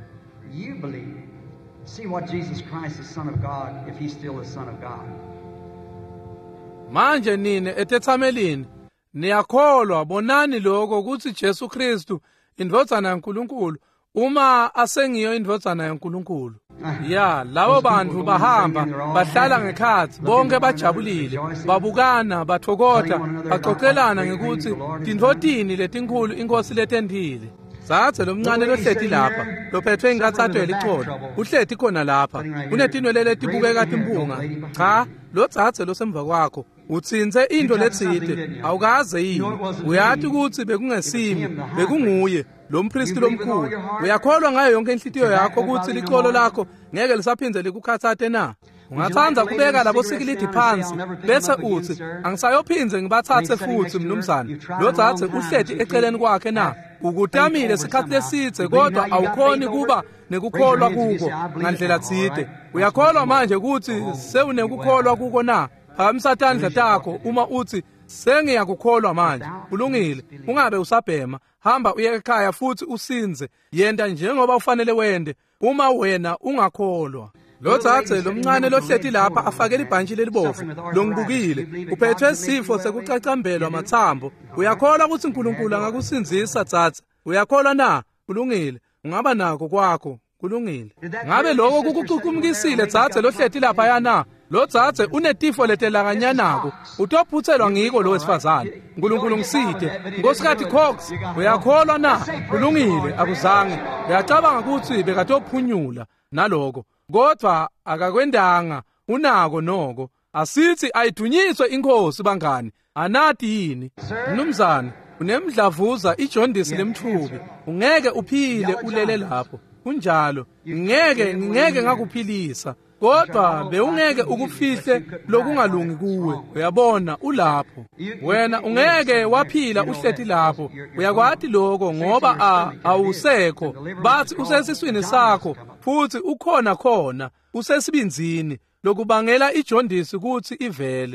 you believe. See what Jesus Christ is Son of God, if He's still the Son of God. Manje nine etethamelini niyakholwa, bonani lokho ukuthi Jesu Kristu indvodzana yaNkulunkulu uma asengiyo indvodzana yaNkulunkulu. Ya, labo bantu bahamba bahlala ngekhathi bonke bajabulile, babukana, bathokoza, baxoxelana ngekuthi tindvotini letinkulu iNkosi letendile. Sathe lomncane lohleti lapha, lophethwe inkathatho elicolo, uhleti khona lapha, unetinwe letibukeka timpunga. Cha, lo Tsatse losemva kwakho utsinze into letsite, awukaze yini. Uyathi ukuthi bekungesimi, bekunguye lo mpristi lomkhulu. Uyakholwa ngayo yonke inhlitiyo yakho ukuthi licolo lakho ngeke lisaphindze likukhathate na? Ungathanza kubeka labo sikilidi phansi bese uthi angisayophindze ngibathathe futhi mnumzane. Lo Tsatse uhleti eceleni kwakhe na? Ukutamile sikhathi lesithe kodwa awukhoni kuba nekukholwa kuko ngandlela tsite. Uyakholwa manje ukuthi sewunekukholwa kuko na? Phamisa tandla takho uma uthi sengiyakukholwa manje. Kulungile, ungabe usabhema. Hamba uye ekhaya futhi usinze. Yenda njengoba ufanele wende uma wena ungakholwa. Lo Tsatse lomncane lohleti lapha afakela ibhantshi lelibovu longibukile, uphethwe isifo sekuqaqambelwa amathambo. Uyakholwa ukuthi uNkulunkulu angakusinzisa Tsatse? Uyakholwa na? Kulungile, ungaba nako kwakho. Kulungile. Ngabe lokho kukuqhumukisile Tsatse lohleti lapha yana? Lo Tsatse unetifo letelakanyanako, utophuthelwa ngiko lo wesifazane. uNkulunkulu ngiside. Nkosikazi Cox, uyakholwa na? Kulungile, akuzange. Uyacabanga ukuthi bekatophunyula naloko. Kodwa akakwendanga, unako noko. Asithi ayidunyiswe iNkosi bangani. Anathi yini? Mnumzane, unemdlavuza ijondisi lemthubi. Ungeke uphile ulele lapho. Kunjalo, ngeke ngakuphilisa. Kodwa beungeke ukufihle lokungalungi kuwe. Uyabona ulapho. Wena ungeke waphila uhleti lapho. Uyakwathi lokho ngoba awusekho. Bathi usesiswini sakho futhi ukhona usesibinzini lokubangela ijondisi ukuthi ivele.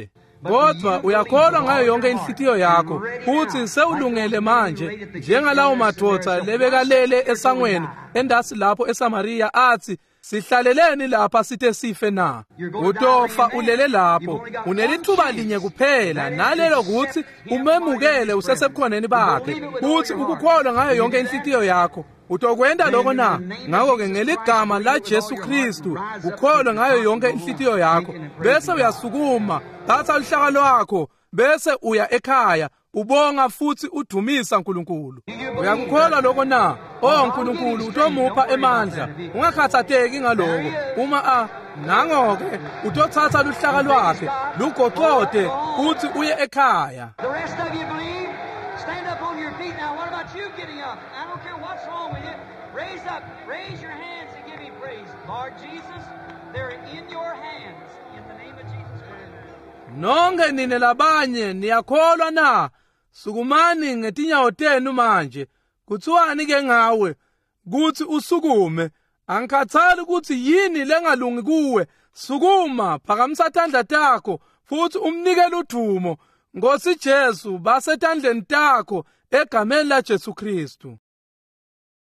kodwa uyakholwa ngayo yonke inhliziyo yakho futhi sewulungele manje njengalawo madoda lebekalele esangweni endasi lapho eSamariya athi sihlaleleni lapha sithe sife na. Utofa ulele lapho, unelithuba linye kuphela nalelo ukuthi umemukele usesebukhoneni bakhe futhi ukukholwa ngayo yonke inhliziyo yakho. Utokwenda lokho na? Ngakho-ke ngeligama la Jesu Kristu ukholwe ngayo yonke inhliziyo yakho, bese uyasukuma, thatha uhlaka lwakho, bese uya ekhaya, ubonga futhi udumisa uNkulunkulu. Uyakukholwa lokho na? uNkulunkulu utomupha emandla, ungakhathateki ngaloko. Uma nango-ke utothatha luhlaka lwakhe, lugoqode futhi uye ekhaya. The rest of you believe? Stand up on your feet now. What about you getting up? I don't care what's wrong with you. Raise up. Raise your hands and give Him praise. Lord Jesus, they're in your hands. In the name of Jesus Christ. Nonke nine labanye niyakholwa na? Sukumani ngetinyawo tenu manje. Kuthiwani ke ngawe kuthi usukume? Angikhathali ukuthi yini lengalungi kuwe. Sukuma, phakamisa tandla takho futhi umnikele udumo. Nkosi Jesu basetandleni takho egameni la Jesu Kristu.